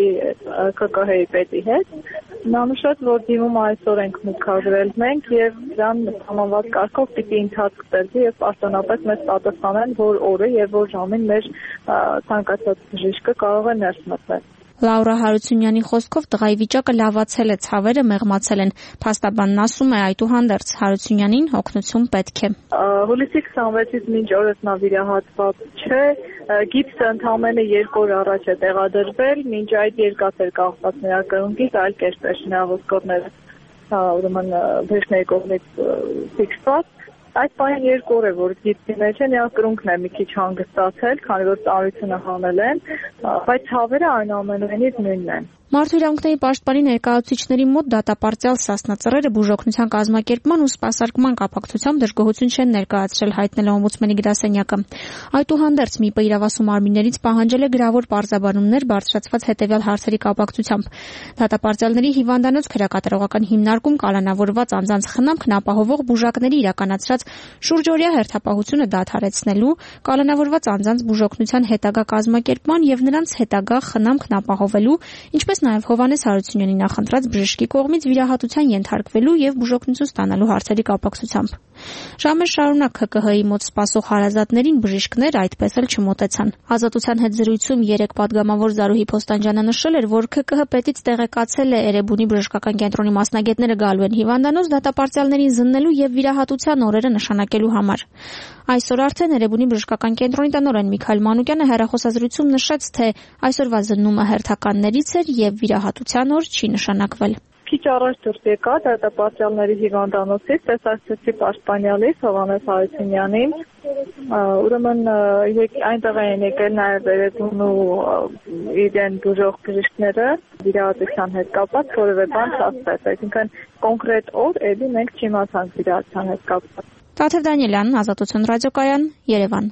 K K H-ի պետի հետ։ Նա նշեց, որ դիմումը այսօր ենք մուտքագրել մենք եւ դրան համանված կարգով պիտի ընթացք տրվի եւ պաշտոնապես մեզ պատասխանեն, որ օրը եւ որ ժամին մեր ցանկացած բժիշկը կարող է ներս մտնել։ Լաուրա Հարությունյանի խոսքով տղայի վիճակը լավացել է, ցավերը մեղմացել են։ Փաստաբանն ասում է, այդուհանդերձ Հարությունյանին օգնություն պետք է։ Հուլիսի քսանվեցից մինչ օրս նա վիրահատված չէ, գիպսը ընդամենը երկու օր առաջ է տեղադրվել, մինչ այդ երկաթ էր կախված նրա կրունկից, այլ կերպ էր նրա ոսկորները, ուրեմն բժիշկների կողմից ֆիքսված։ Այդ պահին երկու օր է, որ գիպսի մեջ է, նրա կրունկն է մի քիչ հանգստացել, քանի որ ծանրությունը հանել են, բայց ցավերը այնուամենայնիվ նույնն են։ Մարդու իրավունքների պաշտպանի ներկայացուցիչների մոտ դատապարտյալ Սասնա ծռերը բուժօգնության կազմակերպման ու սպասարկման կապակցությամբ դժգոհություն չեն ներկայացրել, հայտնել օմբուդսմենի գրասենյակը։ Այդուհանդերձ ՄԻՊ-ը իրավասու մարմիններից պահանջել է գրավոր պարզաբանումներ բարձրացված հետևյալ հարցերի կապակցությամբ։ Դատապարտյալների հիվանդանոց քրեակատարողական հիմնարկում կալանավորված անձանց խնամքն ապահովող բուժակների իրականացրած շուրջօրյա հերթապահությունը դադարեցնելու, կալանավորված անձանց բուժօգնության հետագա կազմակերպման եւ նրանց հետագա խնամքն ապահովելու, ինչպես նաև Հովանես Հարությունյանի նախընտրած բժշկի կողմից վիրահատության ենթարկվելու եւ բուժօգնություն ստանալու հարցերի կապակցությամբ։ Ժամեր շարունակ K K H-ի մոտ սպասող հարազատներին բժիշկներ այդպես էլ չմոտեցան։ Ազատության հետ զրույցում երեք պատգամավոր Զարուհի Փոստանջյանը նշել էր, որ K K H պետից տեղեկացել է Էրեբունի բժշկական կենտրոնի մասնագետները գալու են հիվանդանոց դատապարտյալներին զննելու եւ վիրահատության օրերը նշանակելու համար։ Այսօր արդեն Էրեբունի բժշկական կենտրոնի տնօրեն Միքայել Մանուկյանը հեռախոսազրույցում նշեց, թե այսօրվա զննումը հերթականներից էր եւ վիրահատության օր չի նշանակվել։ Քիչ առաջ դուրս եկա դատապարտյալների հիվանդանոցից, տեսակցեցի պաշտպանյալից Հովանես Հարությունյանին, ուրեմն այնտեղ են եկել նաև Էրեբունու իրեն բուժող բժիշկները վիրահատության հետ կապված որևէ բան չասվեց, այսինքն կոնկրետ օր էլի մենք չիմացանք վիրահատության հետ կապված։ Տաթև Դանիելյան, Ազատություն ռադիոկայան, Երևան։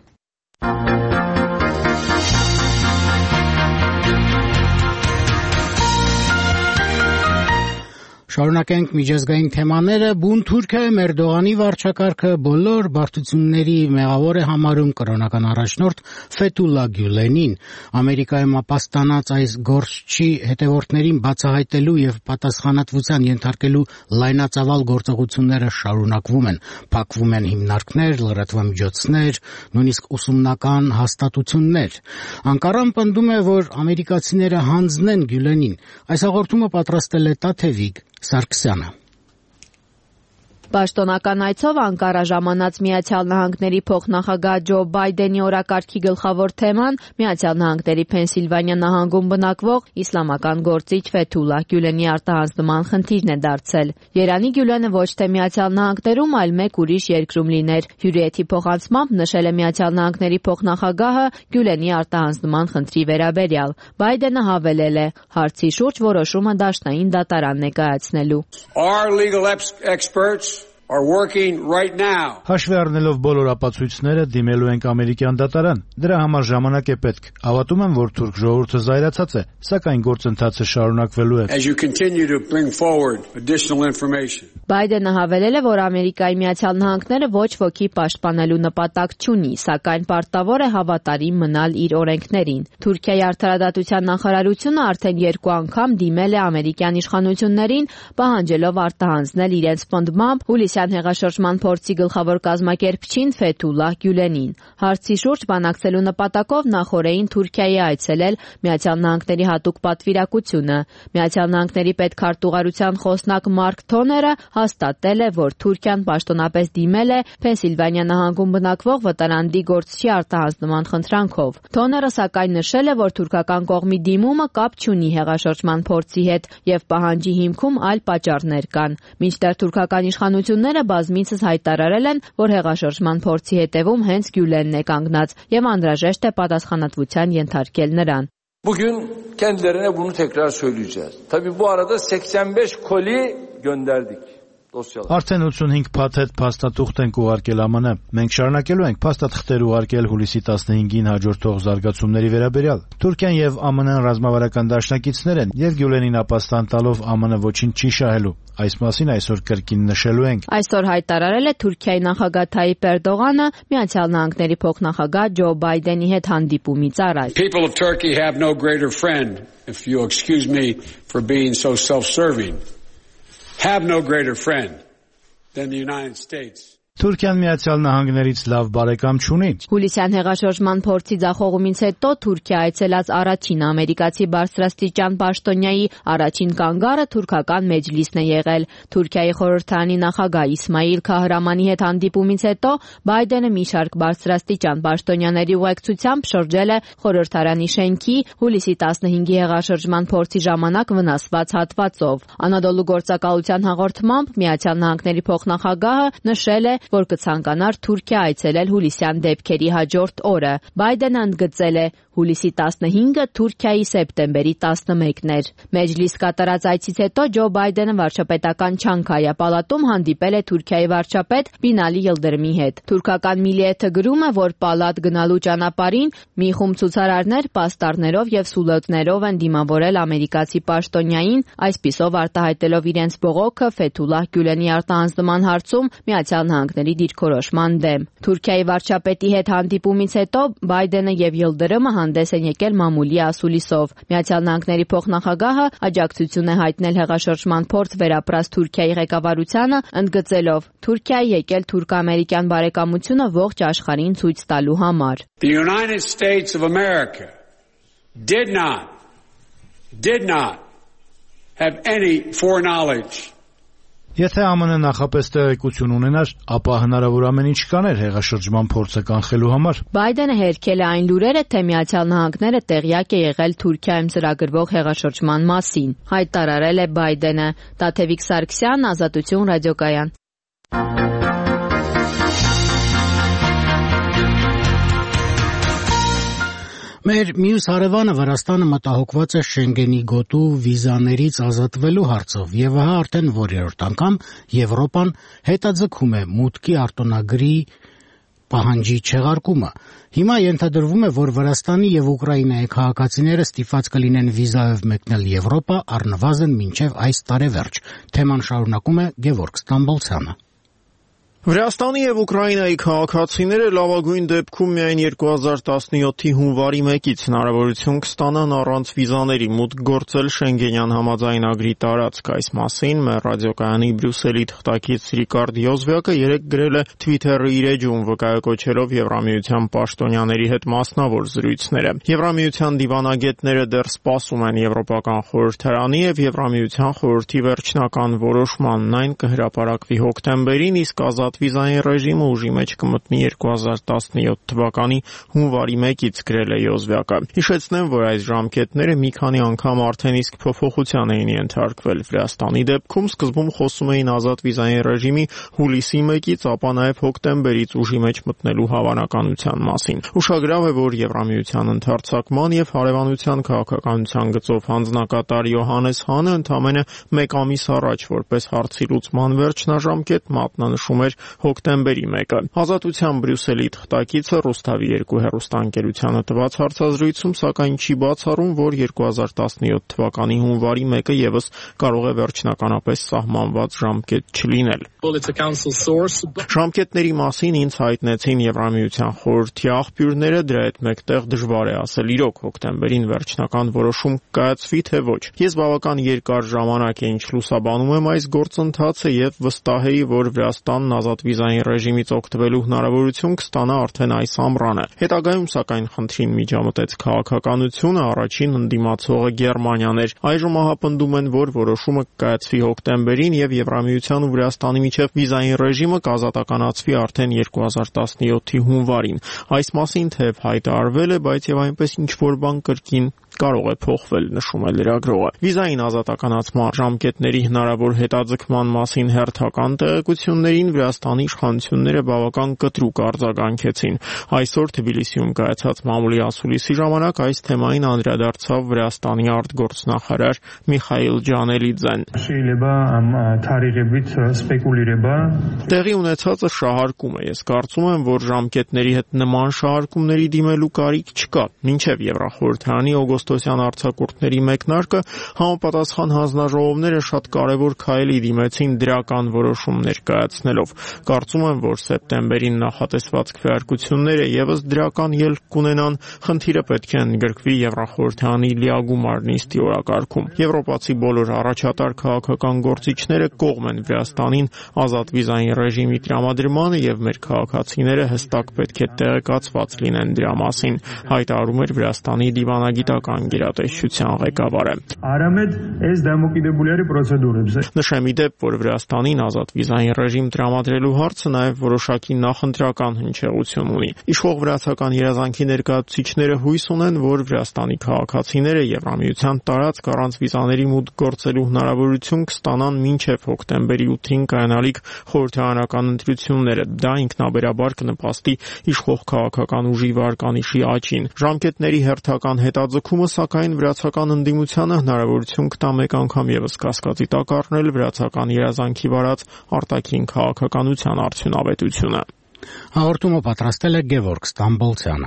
Շարունակենք միջազգային թեմաները։ Բուն Թուրքիայում Էրդողանի վարչակարգը բոլոր բարդությունների մեղավոր է համարում կրոնական առաջնորդ Ֆեթուլլա Գյուլենին։ Ամերիկայում ապաստանած այս գործչի հետևորդներին բացահայտելու եւ պատասխանատվության ենթարկելու լայնածավալ գործողությունները շարունակվում են։ Փակվում են հիմնարկներ, լրատվամիջոցներ, նույնիսկ ուսումնական հաստատություններ։ Անկարան պնդում է, որ ամերիկացիները հանձնեն Գյուլենին։ Այս հաղորդումը պատրաստել է Տաթևիկ Սարգսյանը։ Պաշտոնական այցով Անկարա ժամանած Միացյալ Նահանգների փոխնախագահ Ջո Բայդենի օրակարգի գլխավոր թեման Միացյալ Նահանգների Փենսիլվանիա նահանգում բնակվող իսլամական գործիչ Ֆեթուլլա Գյուլենի արտահանձնման խնդիրն է դարձել։ Երանի Գյուլենը ոչ թե Միացյալ Նահանգներում, այլ մեկ ուրիշ երկրում լիներ։ Հյուրիեթի փոխանցմամբ նշել է Միացյալ Նահանգների փոխնախագահը Գյուլենի արտահանձնման խնդրի վերաբերյալ։ Բայդենը հավելել է. հարցի շուրջ որոշումը դաշնային դատարանն է կայացնելու։ Our legal experts are working right now. Հաշվի առնելով բոլոր ապացույցները դիմելու ենք ամերիկյան դատարան։ Դրա համար ժամանակ է պետք։ Հավատում եմ, որ թուրք ժողովուրդը զայրացած է, սակայն գործընթացը շարունակվելու է։ As you continue to bring forward additional information. Բայդենը հավելել է, որ Ամերիկայի Միացյալ Նահանգները ոչ ոքի պաշտպանելու նպատակ չունի, սակայն պարտավոր է հավատարիմ մնալ իր օրենքներին։ Թուրքիայի արդարադատության նախարարությունը արդեն երկու անգամ դիմել է ամերիկյան իշխանություններին, պահանջելով արտահանձնել իրենց պնդմամբ հուլիսյան հեղաշրջման փորձի գլխավոր կազմակերպչին Ֆեթուլլա Գյուլենին։ Հարցի շուրջ բանակցելու նպատակով նախորդին Թուրքիայի այցելել Միացյալ Նահանգների հատուկ պատվիրակությունը։ Միացյալ Նահանգների պետքարտուղարության խոսնակ Մարկ Թոները հաստատել է, որ Թուրքիան պաշտոնապես դիմել է Փենսիլվանիա նահանգում բնակվող վտարանդի գործչի արտահանձնման խնդրանքով։ Թոները սակայն նշել է, որ թուրքական կողմի դիմումը կապ չունի հեղաշրջման փորձի հետ եւ պահանջի հիմքում այլ պատճառներ կան։ Մինչդեռ թուրքական իշխանությունները բազմիցս հայտարարել են, որ հեղաշրջման փորձի հետևում հենց Գյուլենն է կանգնած եւ անհրաժեշտ է պատասխանատվության ենթարկել նրան։ Bugün kendilerine bunu tekrar söyleyeceğiz. Tabii bu arada seksen beş koli gönderdik. Արդեն ութսունհինգ փաթեթ փաստաթուղթ ենք ուղարկել Է Մ Ն։ Մենք շարունակելու ենք փաստաթղթեր ուղարկել հուլիսի տասնհինգին հաջորդող զարգացումների վերաբերյալ։ Թուրքիան եւ Է Մ Ն-ն ռազմավարական դաշնակիցներ են եւ Գյուլենին ապաստան տալով Է Մ Ն ոչինչ չի շահելու։ Այս մասին այսօր կրկին նշելու ենք։ Այսօր հայտարարել է Թուրքիայի նախագահ Թայիպ Էրդողանը Միացյալ Նահանգների փոխնախագահ Ջո Բայդենի հետ հանդիպումից առաջ։ People of Turkey have no greater friend, if you excuse me for being so self-serving. Have no greater friend than the United States. Թուրքիան Միացյալ Նահանգներից լավ բարեկամ չունի։ Հուլիսյան հեղաշրջման փորձի ձախողումից հետո Թուրքիա այցելած առաջին ամերիկացի բարձրաստիճան պաշտոնյայի առաջին կանգառը թուրքական մեջլիսն է եղել։ Թուրքիայի խորհրդարանի նախագահ Իսմայիլ Քահրամանի հետ հանդիպումից հետո Բայդենը մի շարք բարձրաստիճան պաշտոնյաների ուղեկցությամբ շրջել է խորհրդարանի շենքի հուլիսի տասնհինգի հեղաշրջման փորձի ժամանակ վնասված հատվածով։ Անադոլու գործակալության հաղորդմամբ Միացյալ Նահանգների փոխնախագահը նշել է, որ կցանկանար Թուրքիա այցելել հուլիսյան դեպքերի հաջորդ օրը։ Բայդենը ընդգծել է, հուլիսի տասնհինգը Թուրքիայի սեպտեմբերի տասնմեկն էր։ Մեջլիս կատարած այցից հետո Ջո Բայդենը վարչապետական Չանքայա պալատում հանդիպել է Թուրքիայի վարչապետ Բինալի Յիլդիրիմի հետ։ Թուրքական Միլիեթը գրում է, որ պալատ գնալու ճանապարհին մի խումբ ցուցարարներ պաստառներով եւ սուլոտներով են դիմավորել ամերիկացի պաշտոնյային, այսպիսով արտահայտելով իրենց բողոքը Ֆեթուլլա Գյուլենի արտահանձնման հարցում Միացյալ Նահանգների դիրքորոշման դեմ։ Թուրքիայի վարչապետի հետ հանդիպումից հետո Բայդենը եւ Յիլդիրիմը հանդես են եկել մամուլի ասուլիսով։ Միացյալ Նահանգների փոխնախագահը աջակցություն է հայտնել հեղաշրջման փորձ վերապրած Թուրքիայի ղեկավարությանը, ընդգծելով. Թուրքիայի եկել թուրք-ամերիկյան բարեկամությունը ողջ աշխարհին ցույց տալու համար։ The United States of America did not did not have any foreknowledge. Եթե Է Մ Ն նախապես տեղեկություն ունենար, ապա հնարավոր ամեն ինչ կաներ հեղաշրջման փորձը կանխելու համար։ Բայդենը հերքել է այն լուրերը, թե Միացյալ Նահանգները տեղյակ է եղել Թուրքիայում ծրագրվող հեղաշրջման մասին։ Հայտարարել է Բայդենը։ Տաթևիկ Սարգսյան, Ազատություն ռադիոկայան։ Մեր մյուս հարևանը Վրաստանը մտահոգված է Շենգենի գոտու վիզաներից ազատվելու հարցով եւ ահա արդեն որերորդ անգամ Եվրոպան հետաձգում է մուտքի արտոնագրի պահանջի չեղարկումը։ Հիմա ենթադրվում է, որ Վրաստանի եւ Ուկրաինայի քաղաքացիները ստիպված կլինեն վիզայով մեկնել Եվրոպա առնվազն մինչեւ այս տարեվերջ։ Թեման շարունակում է Գևորգ Ստամբոլցյանը։ Վրաստանի եւ Ուկրաինայի քաղաքացիները լավագույն դեպքում միայն երկու հազար տասնյոթի հունվարի մեկից հնարավորություն կստանան առանց վիզաների մուտք գործել Շենգենյան համաձայնագրի տարածք։ Այս մասին մեր ռադիոկայանի Բրյուսելի թղթակից Ռիկարդ Յոզվյակը երեկ գրել է Twitter-ի իր էջում, վկայակոչելով Եվրամիության պաշտոնյաների հետ մասնավոր զրույցները։ Եվրամիության դիվանագետները դեռ սպասում են Եվրոպական խորհրդարանի եւ Եվրամիության խորհրդի վերջնական որոշմանն, այն կհրապարակվի հոկտեմբերին, իսկ ազատ վիզային ռեժիմը ուժի մեջ կմտնի երկու հազար տասնյոթ թվականի հունվարի մեկից, գրել է Յոզվյակը։ Հիշեցնեմ, որ այս ժամկետները մի քանի անգամ արդեն իսկ փոփոխության էին ենթարկվել։ Վրաստանի դեպքում սկզբում խոսում էին ազատ վիզային ռեժիմի հուլիսի մեկից, ապա նաև հոկտեմբերից ուժի մեջ մտնելու հավանականության մասին։ Ուշագրավ է, որ Եվրամիության ընդհարձակման եւ հարևանության քաղաքականության գծով հանձնակատար Յոհանես Հանը ընդամենը մեկ ամիս առաջ, որպես հարցի լուծման վերջնաժամկետ, մատնանշում էր հոկտեմբերի մեկը։ Ազատության Բրյուսելի թղթակիցը Ռուսթավի երկու հեռուստաընկերությանը տված հարցազրույցում սակայն չի բացառում, որ երկու հազար տասնյոթ թվականի հունվարի մեկը եւս կարող է վերջնականապես սահմանված ժամկետ չլինել։ Ժամկետների մասին ինձ հայտնեցին Եվրամիության խորհրդի աղբյուրները, դրա հետ մեկտեղ դժվար է ասել իրոք հոկտեմբերին վերջնական որոշում կայացվի թե ոչ։ Ես բավական երկար ժամանակ է ինչ լուսաբանում եմ այս գործընթացը եւ վստահ եի, որ Վրաստանն ազատ վիզային ռեժիմից օգտվելու հնարավորություն կստանա արդեն այս ամռանը։ Հետագայում սակայն խնդրին միջամտեց քաղաքականությունը, առաջին ընդդիմացողը Գերմանիան էր։ Այժմ ահապնդում են, որ որոշումը կկայացվի հոկտեմբերին եւ Եվրամիության ու Վրաստանի միջև վիզային ռեժիմը կազատականացվի արդեն երկու հազար տասնյոթի հունվարին։ Այս մասին թեև հայտարարվել է, բայց եւ այնպես ինչ որ բան կրկին կարող է փոխվել, նշում է լրագրողը։ Վիզային ազատականացման ժամկետների հնարավոր հետաձգման մասին հերթական տեղեկություններին Վրաստանի իշխանությունները բավական կտրուկ արձագանքեցին։ Այսօր Թբիլիսիում կայացած մամուլի ասուլիսի ժամանակ այս թեմային անդրադարձավ Վրաստանի արտգործնախարար Միխայիլ Ջանելիձեն։ Տեղի ունեցածը շահարկում է։ Ես կարծում եմ, որ ժամկետների հետ նման շահարկումների դիմելու կարիք չկա։ Մինչև Եվրախորհրդարանի օգոստոսյան արձակուրդների մեկնարկը համապատասխան հանձնաժողովները շատ կարևոր քայլի դիմեցին դրական որոշումներ կայացնելով։ Կարծում եմ, որ սեպտեմբերին նախատեսված քվեարկությունները եւս դրական ելք կունենան, խնդիրը պետք է ընդգրկվի Եվրախորհրդարանի լիագումար նիստի օրակարգում։ Եվրոպացի բոլոր առաջատար քաղաքական գործիչները կողմ են Վրաստանին ազատ վիզային ռեժիմի տրամադրմանը եւ մեր քաղաքացիները հստակ պետք է տեղեկացված լինեն դրա մասին, հայտարարում էր Վրաստանի դիվանագիտական գերատեսչության ղեկավարը։ Նշեմ ի դեպ, որ Վրաստանին ազատ վիզային ռեժիմ տրամադրելու հարցը նաև որոշակի նախընտրական հնչեղություն ունի։ Իշխող վրացական երազանքի ներկայացուցիչները հույս ունեն, որ Վրաստանի քաղաքացիները Եվրամիության տարածք առանց վիզաների մուտք գործելու հնարավորություն կստանան մինչև հոկտեմբերի ութին կայանալիք խորհրդարանական ընտրությունները։ Դա ինքնաբերաբար կնպաստի իշխող քաղաքական ուժի վարկանիշի աճին։ Ժամկետների հերթական հետաձգումը սակայն վրացական ընդդիմությանը հնարավորություն կտա մեկ անգամ եւս կասկածի տակ առնել վրացական երազանքի վարած արտաքին քաղաքականության արդյունավետությունը։ Հաղորդումը պատրաստել է Գևորգ Ստամբոլցյանը։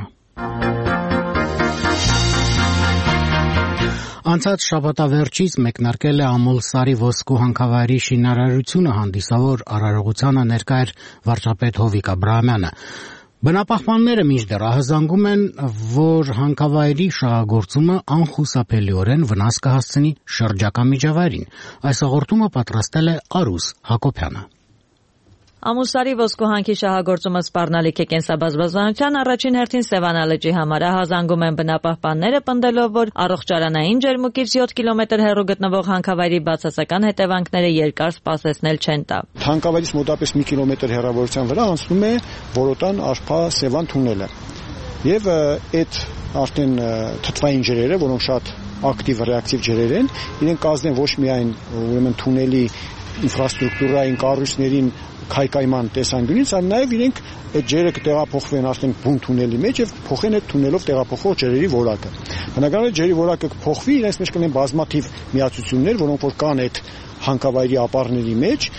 Անցած շաբաթավերջից մեկնարկել է Ամուլսարի ոսկու հանքավայրի շինարարությունը, հանդիսավոր արարողությանը ներկա էր վարչապետ Հովիկ Աբրահամյանը։ Բնապահպանները մինչդեռ ահազանգում են, որ հանքավայրի շահագործումը անխուսափելիորեն վնաս կհասցնի շրջակա միջավայրին։ Այս հաղորդումը պատրաստել է Արուս Հակոբյանը։ Ամուլսարի ոսկու հանքի շահագործումը սպառնալիք է կենսաբազմազանության առաջին հերթին Սևանա լճի համար, ահազանգում են բնապահպանները, պնդելով, որ առողջարանային ջերմուկից յոթ կիլոմետր հեռու գտնվող հանքավայրի բացասական հետևանքները երկար սպասեցնել չեն տա։ Հանքավայրից մոտապես մի կիլոմետր հեռավորության վրա անցնում է Որոտան Արփա-Սևան թունելը։ Եվ այդ արդեն թթվային ջրերը, որոնք շատ ակտիվ ռեակտիվ ջրեր են, իրենք կազդեն ոչ միայն ուրեմն թունելի ինֆրաստրուկտուրային կառույցներին քայքայման տեսանկյունից, այլ նաև իրենք այդ ջերը կտեղափոխվեն արդեն բուն թունելի մեջ եւ փոխեն այդ թունելով տեղափոխող ջրերի որակը։ Բնականաբար ջրի որակը կփոխվի, իրենց մեջ կլինեն բազմաթիվ միացություններ, որոնք որ կան այդ հանքավայրի ապարների մեջ,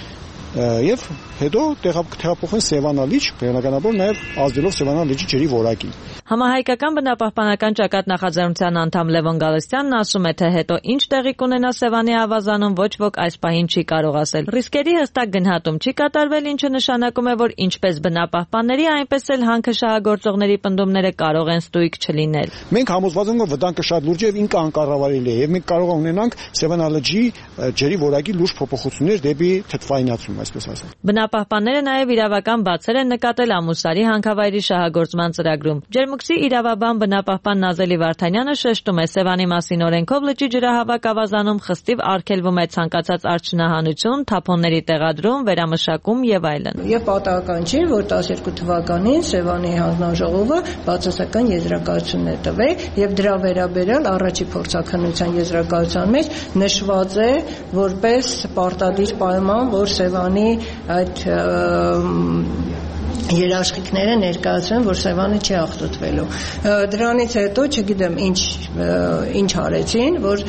եւ հետո տեղափոխեն Սևանա լիճ, բնականաբար նաեւ ազդելով Սևանա լիճի ջրի որակին։ Համահայկական բնապահպանական ճակատ նախաձեռնության անդամ Լևոն Գալստյանն ասում է, թե հետո ինչ տեղի կունենա Սևանի ավազանում, ոչ ոք այս պահին չի կարող ասել։ Ռիսկերի հստակ գնահատում չի կատարվել, ինչը նշանակում է, որ ինչպես բնապահպանների, այնպես էլ հանքաշահագործողների պնդումները կարող են ստույգ չլինել։ Մենք համոզված ենք, որ վտանգը շատ լուրջ է եւ ինքը անկառավարելի է եւ մենք կարող ունենանք Սևանա լճի ջրի որակի լուրջ փոփոխություններ դեպի թթվայնացում, այսպես ասած։ Բնապահպանները նաեւ իրավական բացեր են նկատել Ամուսարի հանքավայրի շահագործման ծրագրում։ Ջերմուկսի իրավաբան բնապահպան Նազելի Վարդանյանը շեշտում է, Սևանի մասին օրենքով լճի ջրահավաք ավազանում խստիվ արգելվում է ցանկացած արդյունահանություն, թափոնների տեղադրում, վերամշակում եւ այլն։ Եվ պատահական չի, որ տասներկու թվականին Սևանի հանձնաժողովը բացասական եզրակացություններ տվեր եւ դրա վերաբերյալ առաջի փորձաքննության եզրակացության մեջ նշված է որպես պարտադիր պայման, որ Սևանի այդ երաշխիքները ներկայացրեն, որ Սևանը չի աղտոտվելու։ Դրանից հետո չգիտեմ ինչ ինչ արեցին, որ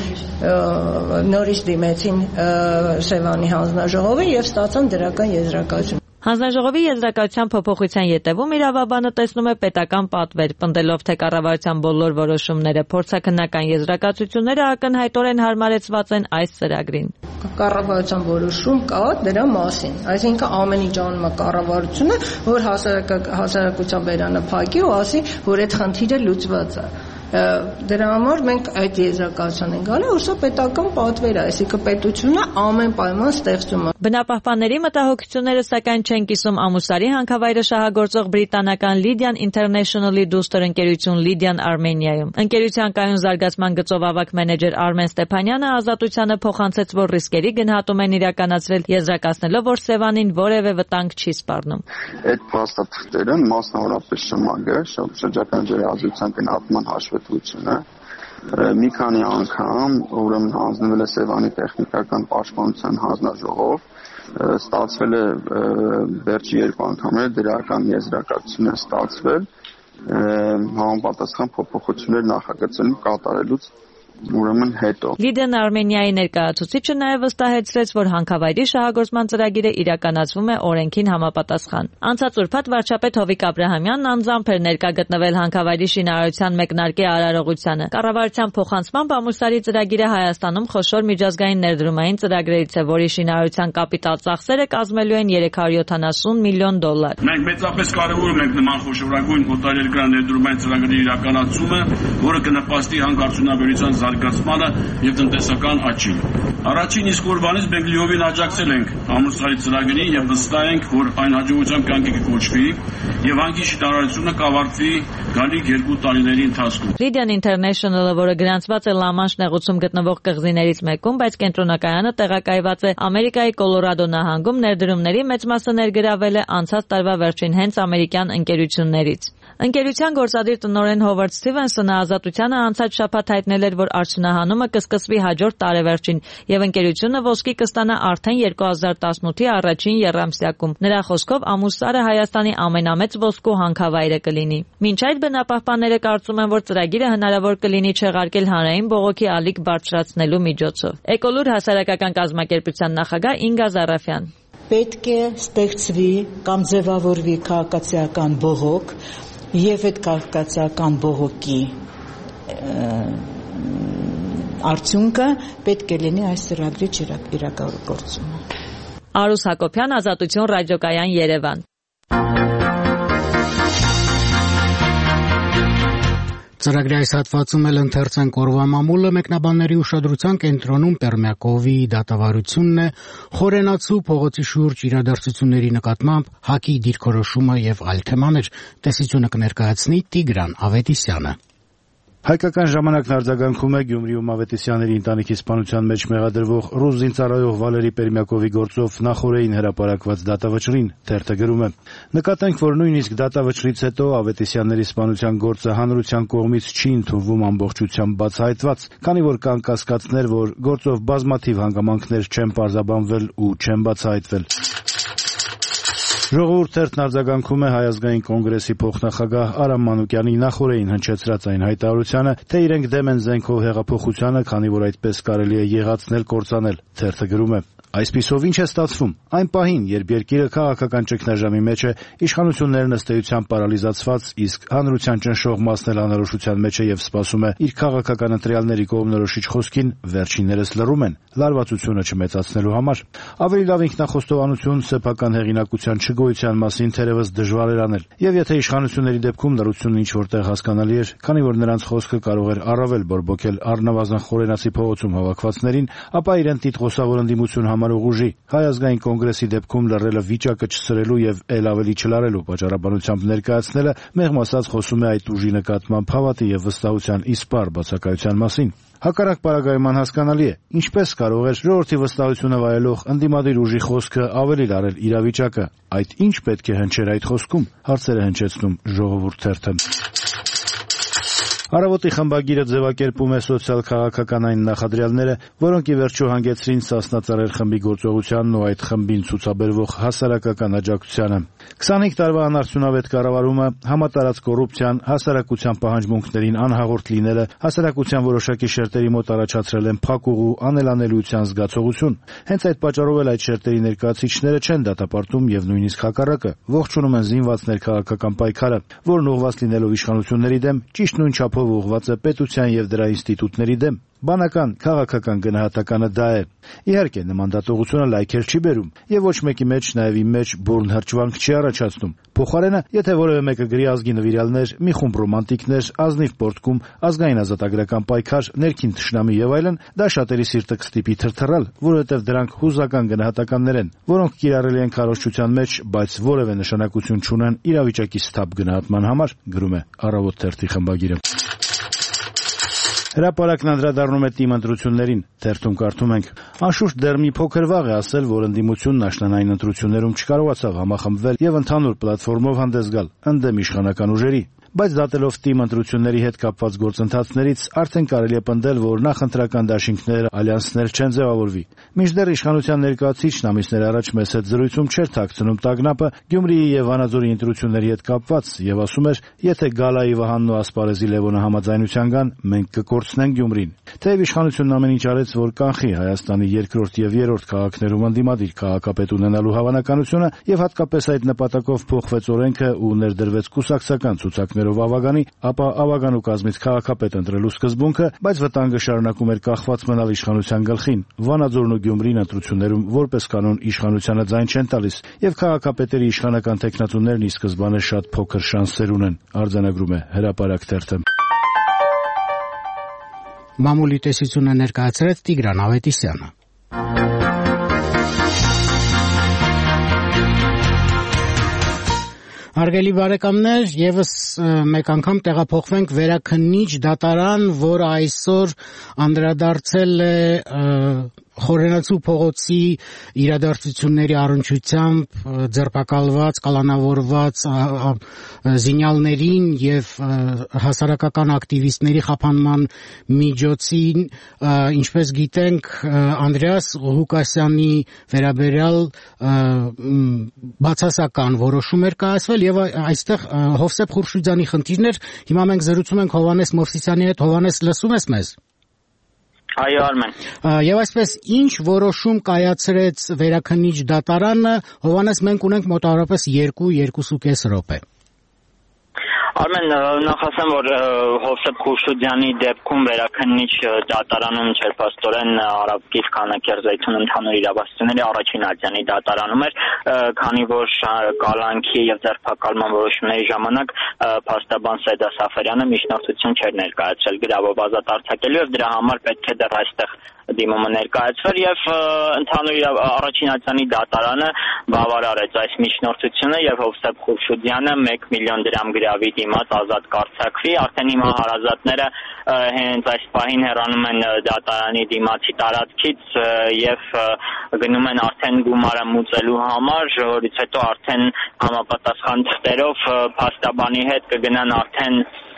նորից դիմեցին Սևանի հանձնաժողովը եւ ստացան դրական եզրակացություն։ Հանձնաժողովի եզրակացության փոփոխության ետևում իրավաբանը տեսնում է պետական պատվեր, պնդելով, թե կառավարության բոլոր որոշումները, փորձաքննական եզրակացությունները ակնհայտորեն հարմարեցված են այս ծրագրին։ Կառավարության որոշում կա դրա մասին, այսինքն ամեն ինչ անում է կառավարությունը, որ հասարակության բերանը փակի ու ասի, որ այդ խնդիրը լուծված է։ Դրա համար մենք այդ եզրակացության ենք գալու, որ սա պետական պատվեր է, այսինքն պետությունը ամեն պայման ստեղծում է։ Բնապահպանների մտահոգությունները սակայն չեն կիսում Ամուսարի հանքավայրը շահագործող բրիտանական Lydian International-ի դուստր ընկերություն Lydian Armenia-ում։ Ընկերության կայուն զարգացման գծով ավագ մենեջեր Արմեն Ստեփանյանը Ազատությանը փոխանցեց, որ ռիսկերի գնահատում են իրականացրել, եզրակացնելով, որ Սևանին որևէ վտանգ չի սպառնում։ Այդ փաստաթղթերը մասնավորապես շմագը շրջակա ջրի ազդեցության գնահատման հաշվետվությունը մի քանի անգամ ուրեմն հանձնվել է Սևանի տեխնիկական պաշտպանության հանձնաժողով, ստացվել է վերջի երկու անգամները դրական եզրակացություն է ստացվել, համապատասխան փոփոխություններ նախագծելու կատարելուց ուրեմն հետո։ Lydian Armenia-ի ներկայացուցիչը նաև վստահեցրեց, որ հանքավայրի շահագործման ծրագիրը իրականացվում է օրենքին համապատասխան։ Անցած ուրբաթ վարչապետ Հովիկ Աբրահամյանն անձամբ էր ներկա գտնվել հանքավայրի շինարարության մեկնարկի արարողությանը։ Կառավարության փոխանցմամբ Ամուսարի ծրագիրը Հայաստանում խոշոր միջազգային ներդրումային ծրագրերից է, որի շինարարության կապիտալ ծախսերը կազմելու են երեք հարյուր յոթանասուն միլիոն դոլար։ Մենք մեծապես կարևորում ենք նման խոշորագույն օտարերկրյա ներդրումային ծրագրերի իրականացումը, որը կնպաստի հանքարդյունաբերության զարգացմանը եւ տնտեսական աճին։ Առաջին իսկ օրվանից մենք լիովին աջակցել ենք Ամուսարի ծրագրին եւ վստահ ենք, որ այն հաջողությամբ կյանքի կկոչվի եւ հանքի շինարարությունը կավարտվի գալիք երկու տարիների ընթացքում։ Lydian International-ը, որը գրանցված է Լամանշ նեղուցում գտնվող կղզիներից մեկում, բայց կենտրոնակայանը տեղակայված է Ամերիկայի Կոլորադո նահանգում, ներդրումների մեծ մասը ներգրավել է անցած տարվա վերջին հենց ամերիկյան ընկերություններից։ Ընկերության գործադիր տնօրեն Հովարդ Սթիվենսոնը Ազատությանը անցած շաբաթ հայտնել էր, որ արդյունահանումը կսկսվի հաջորդ տարեվերջին եւ ընկերությունը ոսկի կստանա արդեն երկու հազար տասնութի առաջին եռամսյակում։ Նրա խոսքով Ամուսարը Հայաստանի ամենամեծ ոսկու հանքավայրը կլինի։ Մինչ այդ բնապահպանները կարծում են, որ ծրագիրը հնարավոր կլինի չեղարկել հանրային բողոքի ալիք բարձրացնելու միջոցով։ Էկոլուր հասարակական կազմակերպության նախագահ Ինգա Զարաֆյան։ Պետք է ստեղծվի կամ ձևավորվի քաղաքացիական բողոք եւ այդ քաղաքացիական բողոքի արդյունքը պետք է լինի այս ծրագրի իրականացումը։ Արուս Հակոբյան, Ազատություն ռադիոկայան, Երևան։ Ծրագրի այս հատվածում էլ ընթերցենք օրվա մամուլը, մեկնաբանների ուշադրության կենտրոնում Պերմյակովի դատավարությունն է, խորենացու փողոցի շուրջ իրադարձությունների նկատմամբ ՀԱԿ-ի դիրքորոշումը եւ այլ թեմաներ։ Տեսությունը կներկայացնի Տիգրան Ավետիսյանը։ Հայկական ժամանակն արձագանքում է Գյումրիում Ավետիսյանների ընտանիքի սպանության մեջ մեղադրվող ռուս զինծառայող Վալերի Պերմյակովի գործով նախօրեին հրապարակված դատավճռին, թերթը գրում է. Նկատենք, որ նույնիսկ դատավճռից հետո Ավետիսյանների սպանության գործը հանրության կողմից չի ընդունվում ամբողջությամբ բացահայտված, քանի որ կան կասկածներ, որ գործով բազմաթիվ հանգամանքներ չեն պարզաբանվել ու չեն բացահայտվել։ Ժողովուրդ թերթն արձագանքում է Հայ ազգային կոնգրեսի փոխնախագահ Արամ Մանուկյանի նախօրեին հնչեցրած այն հայտարարությանը, թե իրենք դեմ են զենքով հեղափոխությանը, քանի որ այդպես կարելի է եղացնել կործանել, թերթը գրում է. Այսպիսով ինչ է ստացվում։ Այն պահին, երբ երկիրը քաղաքական ճգնաժամի մեջ է, իշխանություններն ըստ էության պարալիզացված, իսկ հանրության ճնշող մասն էլ անորոշության մեջ է եւ սպասում է իր քաղաքական ընտրյալների կողմնորոշիչ խոսքին, վերջիններս լռում են, լարվածությունը չմեծացնելու համար։ Ավելի լավ ինքնախոստովանություն սեփական հեղինակության չգոյության մասին թերևս դժվար էր անել։ Եվ եթե իշխանությունների դեպքում լռությունն ինչ որտեղ հասկանալի էր, քանի որ նրանց խոսքը կարող էր առավել բորբոքել առնվազն խորենացի փողոցում հավաքվածներին, ապա իրեն տիտղոսավոր ընդդիմություն համար ուղուժի Հայ ազգային կոնգրեսի դեպքում լռելը վիճակը չսրելու եւ ել ավելի չլարելու պատճառաբանությամբ ներկայացնելը մեղմ ասած խոսում է այդ ուժի նկատմամբ հավատի եւ վստահության իսպար բացակայության մասին։ Հակառակ պարագայման հասկանալի է, ինչպես կարող էր ժողովրդի վստահությունը վայելող ընդդիմադիր ուժի խոսքը ավելի լարել իրավիճակը։ Այդ ինչ պետք է հնչեր այդ խոսքում, հարցերը հնչեցնում Ժողովուրդ թերթը։ Առավոտի խմբագիրը ձևակերպում է սոցիալ-քաղաքական այն նախադրյալները, որոնք ի վերջո հանգեցրին Սասնա Ծռեր խմբի գործողությանն ու այդ խմբին ցուցաբերվող հասարակական աջակցությանը։ քսանհինգ տարվա անարդյունավետ կառավարումը, համատարած կոռուպցիան, հասարակության պահանջմունքներին անհաղորդ լինելը, հասարակության որոշակի շերտերի մոտ առաջացրել են փակուղ ու անելանելիության զգացողություն։ Հենց այդ պատճառով էլ այդ շերտերի ներկայացուցիչները չեն դատապարտում եւ նույնիսկ հակառակը ողջունում են զինված ներքաղաքական պայքարը, որն ուղղված լինելով իշխանությունների դեմ, ճիշտ նույն չափով ուղղված է պետության եւ դրա ինստիտուտների դեմ։ Բանական, քաղաքական գնահատականը դա է։ Իհարկե, նման դատողությունը լայքեր չի բերում եւ ոչ մեկի մեջ նաեւ իմ մեջ բուրն հրճվանք չի առաջացնում։ Փոխարենը, եթե որևէ մեկը գրի ազգի նվիրյալներ, մի խումբ ռոմանտիկներ, ազնիվ պորտկում, ազգային ազատագրական պայքար, ներքին թշնամի եւ այլն, դա շատերի սիրտը կստիպի թրթռալ, որովհետեւ դրանք հուզական գնահատականներ են, որոնք կիրառելի են քարոզչության մեջ, բայց որևէ նշանակություն չունեն իրավիճակի սթափ գնահատման համար, գրում է Առավոտ թերթի խմբագիրը։ Հրապարակն անդրադառնում է թիմ ընտրություններին, թերթում կարդում ենք. Անշուշտ դեռ մի փոքր վաղ է ասել, որ ընդդիմությունն աշնանային ընտրություններում չկարողացավ համախմբվել եւ ընդհանուր պլատֆորմով հանդես գալ ընդդեմ իշխանական ուժերի։ Բայց դատելով թիմ ընտրությունների հետ կապված գործընթացներից արդեն կարելի է պնդել, որ նախընտրական դաշինքներ, ալյանսներ չեն ձևավորվի։ Մինչդեռ իշխանության ներկայացուցիչն ամիսներ առաջ մեծ հետ զրույցում չէր թաքցնում տագնապը Գյումրիի եւ Վանաձորի ընտրությունների հետ կապված եւ ասում էր, եթե Գալայի Վահանն ու Ասպարեզի Լևոնը համաձայնության գան, մենք կկորցնենք Գյումրին։ Թեև իշխանությունն ամեն ինչ արեց, որ կանխի Հայաստանի երկրորդ եւ երրորդ քաղաքներում ընդդիմադիր քաղաքապետ ունենալու հավանականությունը եւ հատկապես այդ նպատակով փոխվեց օրենքը ու ներդրվեց կուսակցական ցուցակներով ավագանի, ապա ավագանու կազմից քաղաքապետ ընտրելու սկզբունքը, բայց վտանգը շարունակում էր կախված մնալ իշխանության գլխին։ Վանաձորն ու Գյումրին ընտրություններում որպես կանոն իշխանությանը ձայն չեն տալիս եւ քաղաքապետերի իշխանական տեխնատուներն ի սկզբանե շատ փոքր շանսեր ունեն, արձանագրում է Հրապարակ թերթը։ Մամուլի տեսությունը ներկայացրեց Տիգրան Ավետիսյանը։ Հարգելի բարեկամներ, եւս մեկ անգամ տեղափոխվենք Վերաքննիչ դատարան, որը այսօր անդրադարձել է Խորենացու փողոցի իրադարձությունների առնչությամբ ձերբակալված, կալանավորված զինյալներին եւ հասարակական ակտիվիստների խափանման միջոցին, ինչպես գիտենք, Անդրեաս Ղուկասյանի վերաբերյալ բացասական որոշում էր կայացվել եւ այստեղ Հովսեփ Խուրշիդյանի խնդիրն էր։ Հիմա մենք զրուցում ենք Հովհաննես Մովսիսյանի հետ։ Հովհաննես, լսում ես մեզ։ Այո, Արմեն։ Եվ այսպես ինչ որոշում կայացրեց Վերաքննիչ դատարանը, Հովհաննես, մենք ունենք մոտավորապես երկու երկուսուկես րոպե։ Արմեն, նախ ասեմ, որ Հովսեփ Խուրշիդյանի դեպքում Վերաքննիչ դատարանում չերպաստորեն Արաբկիր Քանաքերձայթուն ընդհանուր իրավասությունների առաջին ատյանի դատարանում էր, քանի որ կալանքի եւ ձերբակալման որոշումների ժամանակ փաստաբան Սեդա Սաֆարյանը միջնորդություն չէր ներկայացրել գրավով ազատ արձակելու եւ դրա համար պետք է դեռ այստեղ դիմումը ներկայացվեր եւ ընդհանուր առաջին ատյանի դատարանը բավարարեց այս միջնորդությունը եւ Հովսեփ Խուրշիդյանը մեկ միլիոն դրամ գրավի դիմաց ազատ կարձակվի։ Արդեն հիմա հարազատները հենց այս պահին հեռանում են դատարանի դիմացի տարածքից եւ գնում են արդեն գումարը մուծելու համար, որից հետո արդեն համապատասխան թղթերով փաստաբանի հետ կգնան արդեն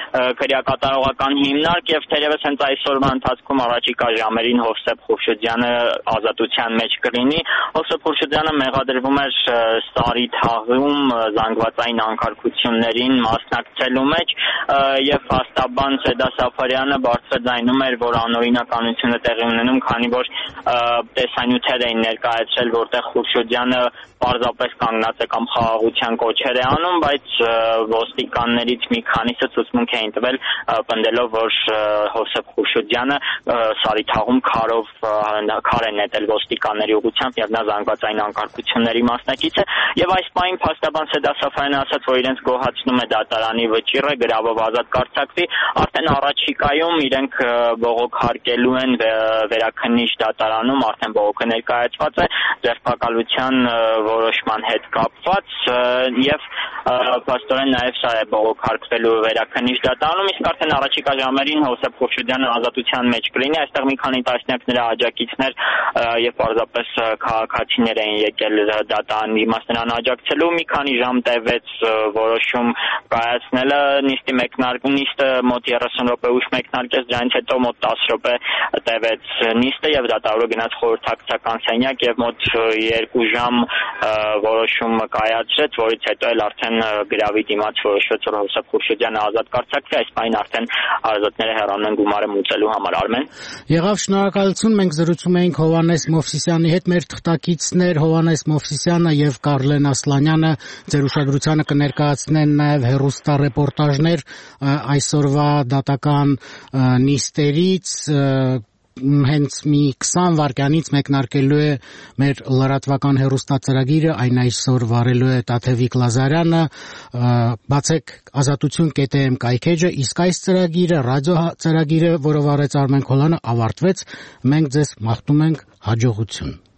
քրեակատարողական հիմնարկ եւ թերևս հենց այսօրվա ընթացքում առաջիկա ժամերին Հովսեփ Խուրշուդյանը ազատության մեջ կլինի։ Հովսեփ Խուրշուդյանը մեղադրվում էր Սարի թաղում զանգվածային անկարգություններին մասնակցելու մեջ եւ փաստաբան Սեդա Սաֆարյանը բարձրաձայնում էր, որ անօրինականությունը տեղի ունենում, քանի որ տեսանյութեր էին ներկայացրել, որտեղ Խուրշուդյանը պարզապես կանգնած է կամ խաղաղության կոչեր է անում, բայց ոստիկաններից մի քանիսը ցուցմունք էին տվել, պնդելով, որ Հովսեփ Խուրշուդյանը Սարի թաղում քարով քար է նետել ոստիկանների ուղղությամբ եւ նա զանգվածային անկարգությունների մասնակից է եւ այս պահին փաստաբան Սեդա Սաֆարյանը ասաց, որ իրենց գոհացնում է դատարանի վճիռը գրավով ազատ կարձակվի, արդեն առաջիկայում իրենք բողոքարկելու են վերաքննիչ դատարանում, արդեն բողոքը ներկայացված է ձերբակալության որոշման հետ կապված եւ փաստորեն նաեւ սա է բողոքարկվելու վերաքննիչ դատարանում, իսկ արդեն առաջիկա ժամերին Հովսեփ Խուրշուդյանը ազատության մեջ կլինի, այստեղ մի քանի տասնյակ նրա աջակիցներ եւ պարզապես քաղաքացիներ էին եկել դատարանի իմաստ նրան աջակցելու, մի քանի ժամ տևեց որոշում կայացնելը, նիստի մեկնարկում նիստը մոտ երեսուն րոպե ուշ մեկնարկեց, դրանից հետո մոտ տասը րոպե տևեց նիստը եւ դատավորը գնաց խորհրդակցական սենյակ եւ մոտ երկու ժամ որոշում կայացրեց, որից հետո էլ արդեն գրավի դիմաց որոշվեց, որ Հովսեփ Խուրշուդյանը ազատ կարձակվի, այս պահին արդեն ազատները հեռանում են գումարը մուծելու համար։ Արմեն։ Եղավ, շնորհակալություն, մենք զրուցում էինք Հովհաննես Մովսիսյանի հետ, մեր թղթակիցներ Հովհաննես Մովսիսյանը եւ Կարլեն Ասլանյանը ձեր ուշադրությանը կներկայացնեն նաեւ հեռուստառեպորտաժներ այսօրվա դատական նիստերից, հենց մի քսան վայրկյանից մեկնարկելու է մեր լրատվական հեռուստածրագիրը, այն այսօր վարելու է Տաթևիկ Լազարյանը, բացեք ազատություն կետ էմ կայքեջը, իսկ այս ծրագիրը, ռադիո ծրագիրը, որը վարեց Արմեն Քոլյանը, ավարտվեց, մենք ձեզ մաղթում ենք հաջողություն։